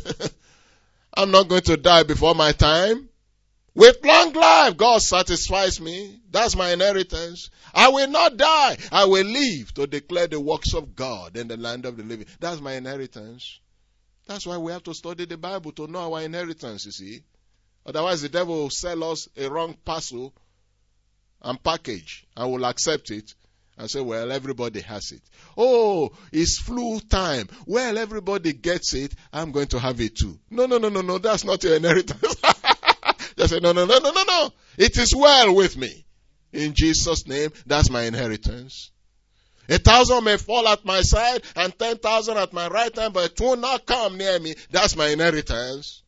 I'm not going to die before my time. With long life, God satisfies me. That's my inheritance. I will not die. I will live to declare the works of God in the land of the living. That's my inheritance. That's why we have to study the Bible to know our inheritance, you see. Otherwise, the devil will sell us a wrong parcel and package, and we'll accept it and say, well, everybody has it. Oh, it's flu time. Well, everybody gets it. I'm going to have it too. No, no, no, no, no. That's not your inheritance. Just say, no, no, no, no, no, no. It is well with me. In Jesus' name, that's my inheritance. A thousand may fall at my side and ten thousand at my right hand, but it will not come near me. That's my inheritance.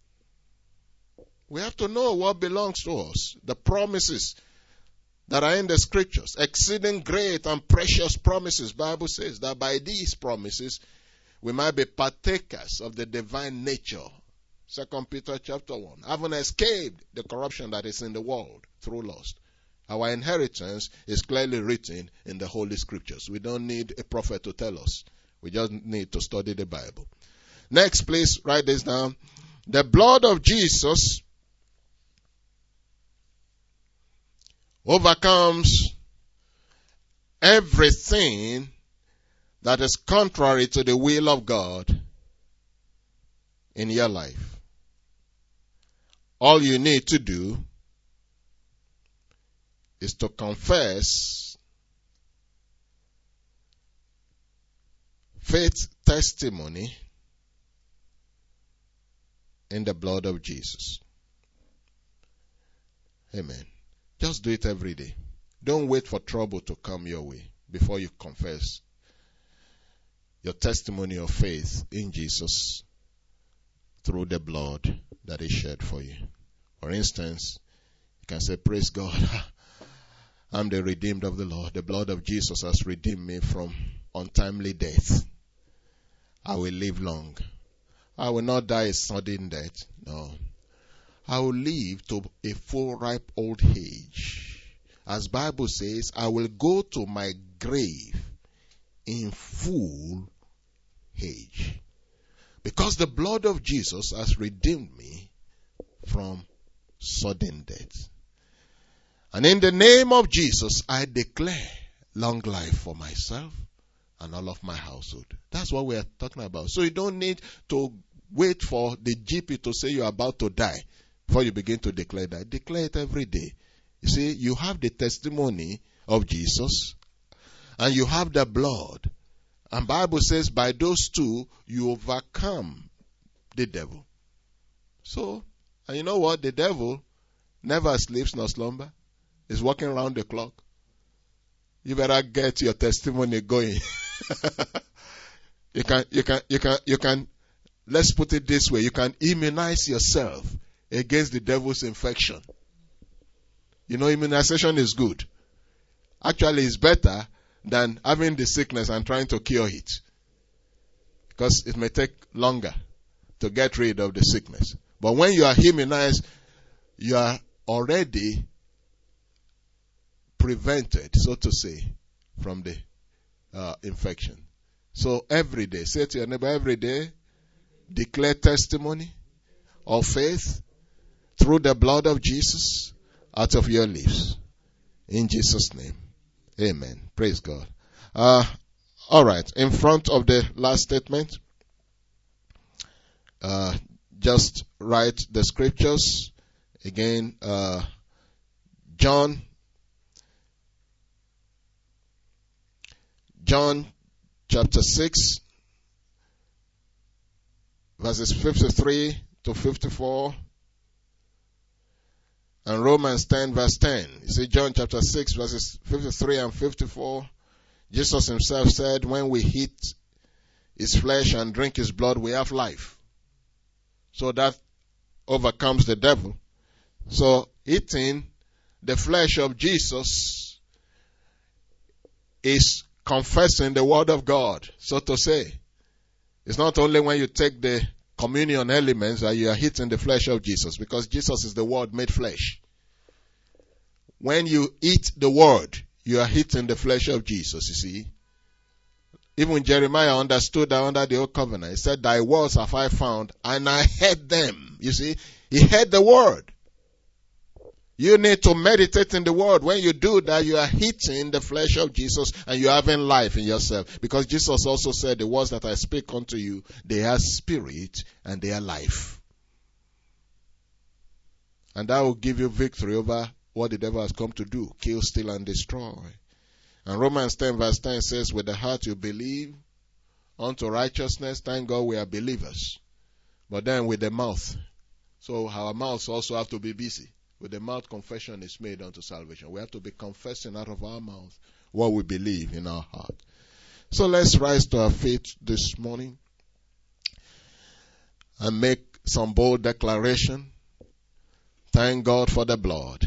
We have to know what belongs to us. The promises that are in the scriptures, exceeding great and precious promises. Bible says that by these promises we might be partakers of the divine nature. Second Peter chapter one. Having escaped the corruption that is in the world through lust. Our inheritance is clearly written in the Holy Scriptures. We don't need a prophet to tell us. We just need to study the Bible. Next, please write this down. The blood of Jesus overcomes everything that is contrary to the will of God in your life. All you need to do is to confess faith testimony in the blood of Jesus. Amen. Just do it every day. Don't wait for trouble to come your way before you confess your testimony of faith in Jesus through the blood that is shed for you. For instance, you can say, praise God, I'm the redeemed of the Lord. The blood of Jesus has redeemed me from untimely death. I will live long. I will not die a sudden death. No. I will live to a full ripe old age. As Bible says, I will go to my grave in full age. Because the blood of Jesus has redeemed me from sudden death. And in the name of Jesus, I declare long life for myself and all of my household. That's what we are talking about. So you don't need to wait for the G P to say you're about to die before you begin to declare that. Declare it every day. You see, you have the testimony of Jesus and you have the blood. And Bible says by those two, you overcome the devil. So, and you know what? The devil never sleeps nor slumber. He's walking around the clock. You better get your testimony going. you can, you can, you can, you can, let's put it this way. You can immunize yourself against the devil's infection. You know, immunization is good. Actually, it's better than having the sickness and trying to cure it. Because it may take longer to get rid of the sickness. But when you are immunized, you are already prevented, so to say, from the uh, infection. So every day, say to your neighbor, every day, declare testimony of faith through the blood of Jesus out of your lips. In Jesus' name. Amen. Praise God. Uh, All right. In front of the last statement, uh, just write the scriptures. Again, uh, John, John chapter six, verses fifty-three to fifty-four, and Romans ten, verse ten. You see, John chapter six, verses fifty-three and fifty-four, Jesus himself said, when we eat his flesh and drink his blood, we have life. So that overcomes the devil. So eating the flesh of Jesus is confessing the word of God, so to say. It's not only when you take the communion elements that you are eating the flesh of Jesus, because Jesus is the word made flesh. When you eat the word, you are eating the flesh of Jesus, you see. Even Jeremiah understood that under the old covenant. He said, thy words have I found, and I heard them. You see, he heard the word. You need to meditate in the word. When you do that, you are eating the flesh of Jesus and you are having life in yourself. Because Jesus also said, the words that I speak unto you, they are spirit and they are life. And that will give you victory over what the devil has come to do, kill, steal, and destroy. And Romans ten verse ten says, with the heart you believe unto righteousness. Thank God we are believers. But then with the mouth. So our mouths also have to be busy. With the mouth confession is made unto salvation. We have to be confessing out of our mouth what we believe in our heart. So let's rise to our feet this morning and make some bold declaration. Thank God for the blood.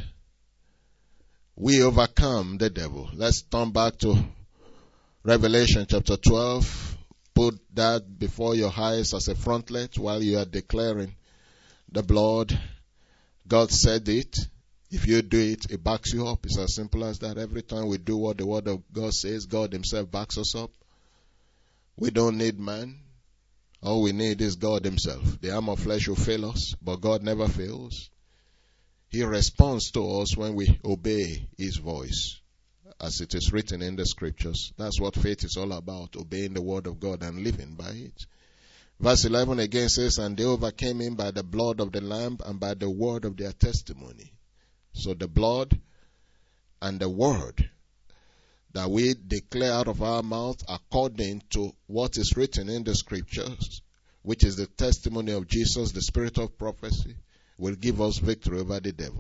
We overcome the devil. Let's turn back to Revelation chapter twelve. Put that before your eyes as a frontlet while you are declaring the blood. God said it. If you do it, it backs you up. It's as simple as that. Every time we do what the word of God says, God himself backs us up. We don't need man. All we need is God himself. The arm of flesh will fail us, but God never fails. He responds to us when we obey his voice, as it is written in the scriptures. That's what faith is all about, obeying the word of God and living by it. Verse eleven again says, and they overcame him by the blood of the Lamb and by the word of their testimony. So the blood and the word that we declare out of our mouth according to what is written in the scriptures, which is the testimony of Jesus, the spirit of prophecy, will give us victory over the devil.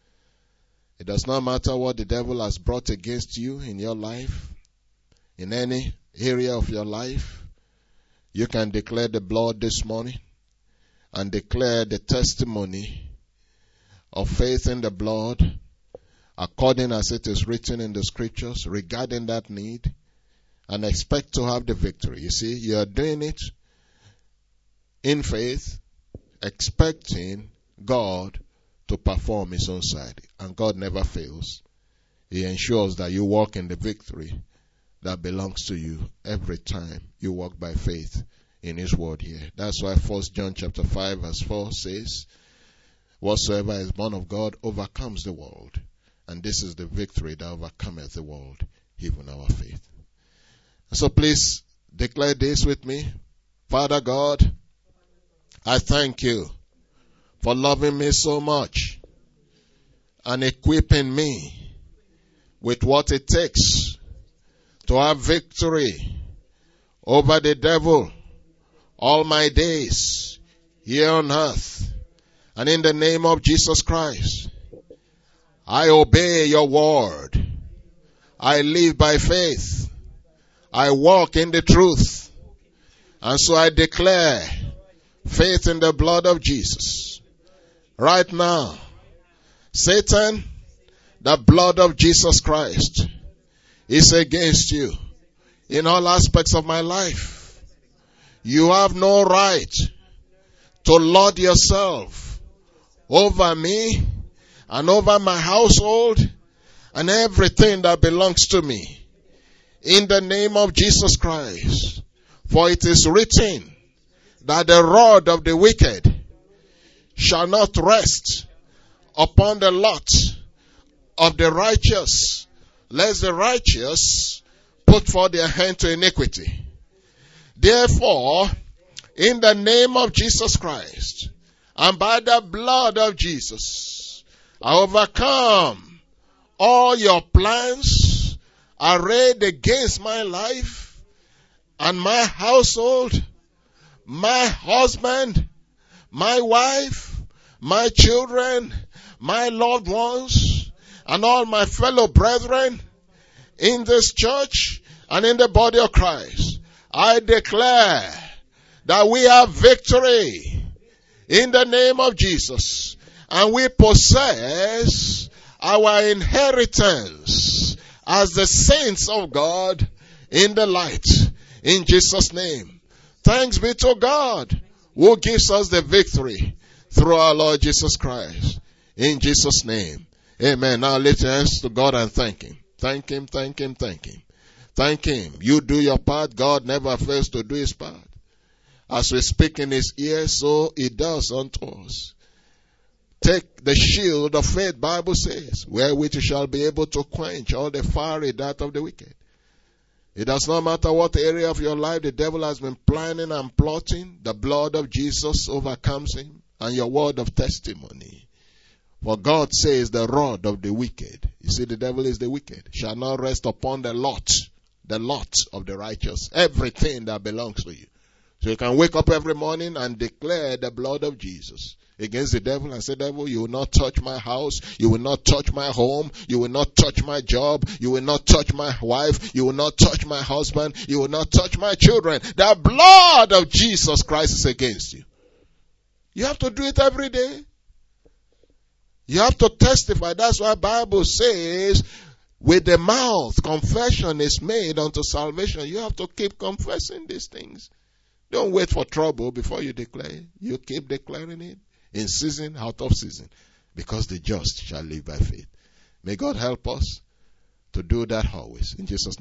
It does not matter what the devil has brought against you in your life, in any area of your life. You can declare the blood this morning and declare the testimony of faith in the blood according as it is written in the scriptures regarding that need, and expect to have the victory. You see, you are doing it in faith, expecting God to perform his own side. And God never fails. He ensures that you walk in the victory that belongs to you every time you walk by faith in his word here. That's why First John chapter five verse four says, whatsoever is born of God overcomes the world. And this is the victory that overcometh the world, even our faith. So please declare this with me. Father God, I thank you for loving me so much and equipping me with what it takes to have victory over the devil all my days here on earth. And in the name of Jesus Christ, I obey your word. I live by faith. I walk in the truth. And so I declare faith in the blood of Jesus. Right now, Satan, the blood of Jesus Christ is against you in all aspects of my life. You have no right to lord yourself over me and over my household and everything that belongs to me. In the name of Jesus Christ. For it is written that the rod of the wicked shall not rest upon the lot of the righteous, lest the righteous put forth their hand to iniquity. Therefore, in the name of Jesus Christ, and by the blood of Jesus, I overcome all your plans arrayed against my life and my household, my husband, my wife, my children, my loved ones, and all my fellow brethren in this church and in the body of Christ. I declare that we have victory in the name of Jesus, and we possess our inheritance as the saints of God in the light, in Jesus' name. Thanks be to God who gives us the victory through our Lord Jesus Christ, in Jesus' name. Amen. Now lift your hands to God and thank Him. Thank Him, thank Him, thank Him. Thank Him. You do your part. God never fails to do His part. As we speak in His ear, so He does unto us. Take the shield of faith, Bible says, wherewith you shall be able to quench all the fiery dart of the wicked. It does not matter what area of your life the devil has been planning and plotting, the blood of Jesus overcomes him, and your word of testimony. For God says the rod of the wicked, you see the devil is the wicked, shall not rest upon the lot, the lot of the righteous, everything that belongs to you. So you can wake up every morning and declare the blood of Jesus against the devil and say, devil, you will not touch my house, you will not touch my home, you will not touch my job, you will not touch my wife, you will not touch my husband, you will not touch my children. The blood of Jesus Christ is against you. You have to do it every day. You have to testify. That's why the Bible says, with the mouth, confession is made unto salvation. You have to keep confessing these things. Don't wait for trouble before you declare it. You keep declaring it in season, out of season, because the just shall live by faith. May God help us to do that always. In Jesus' name.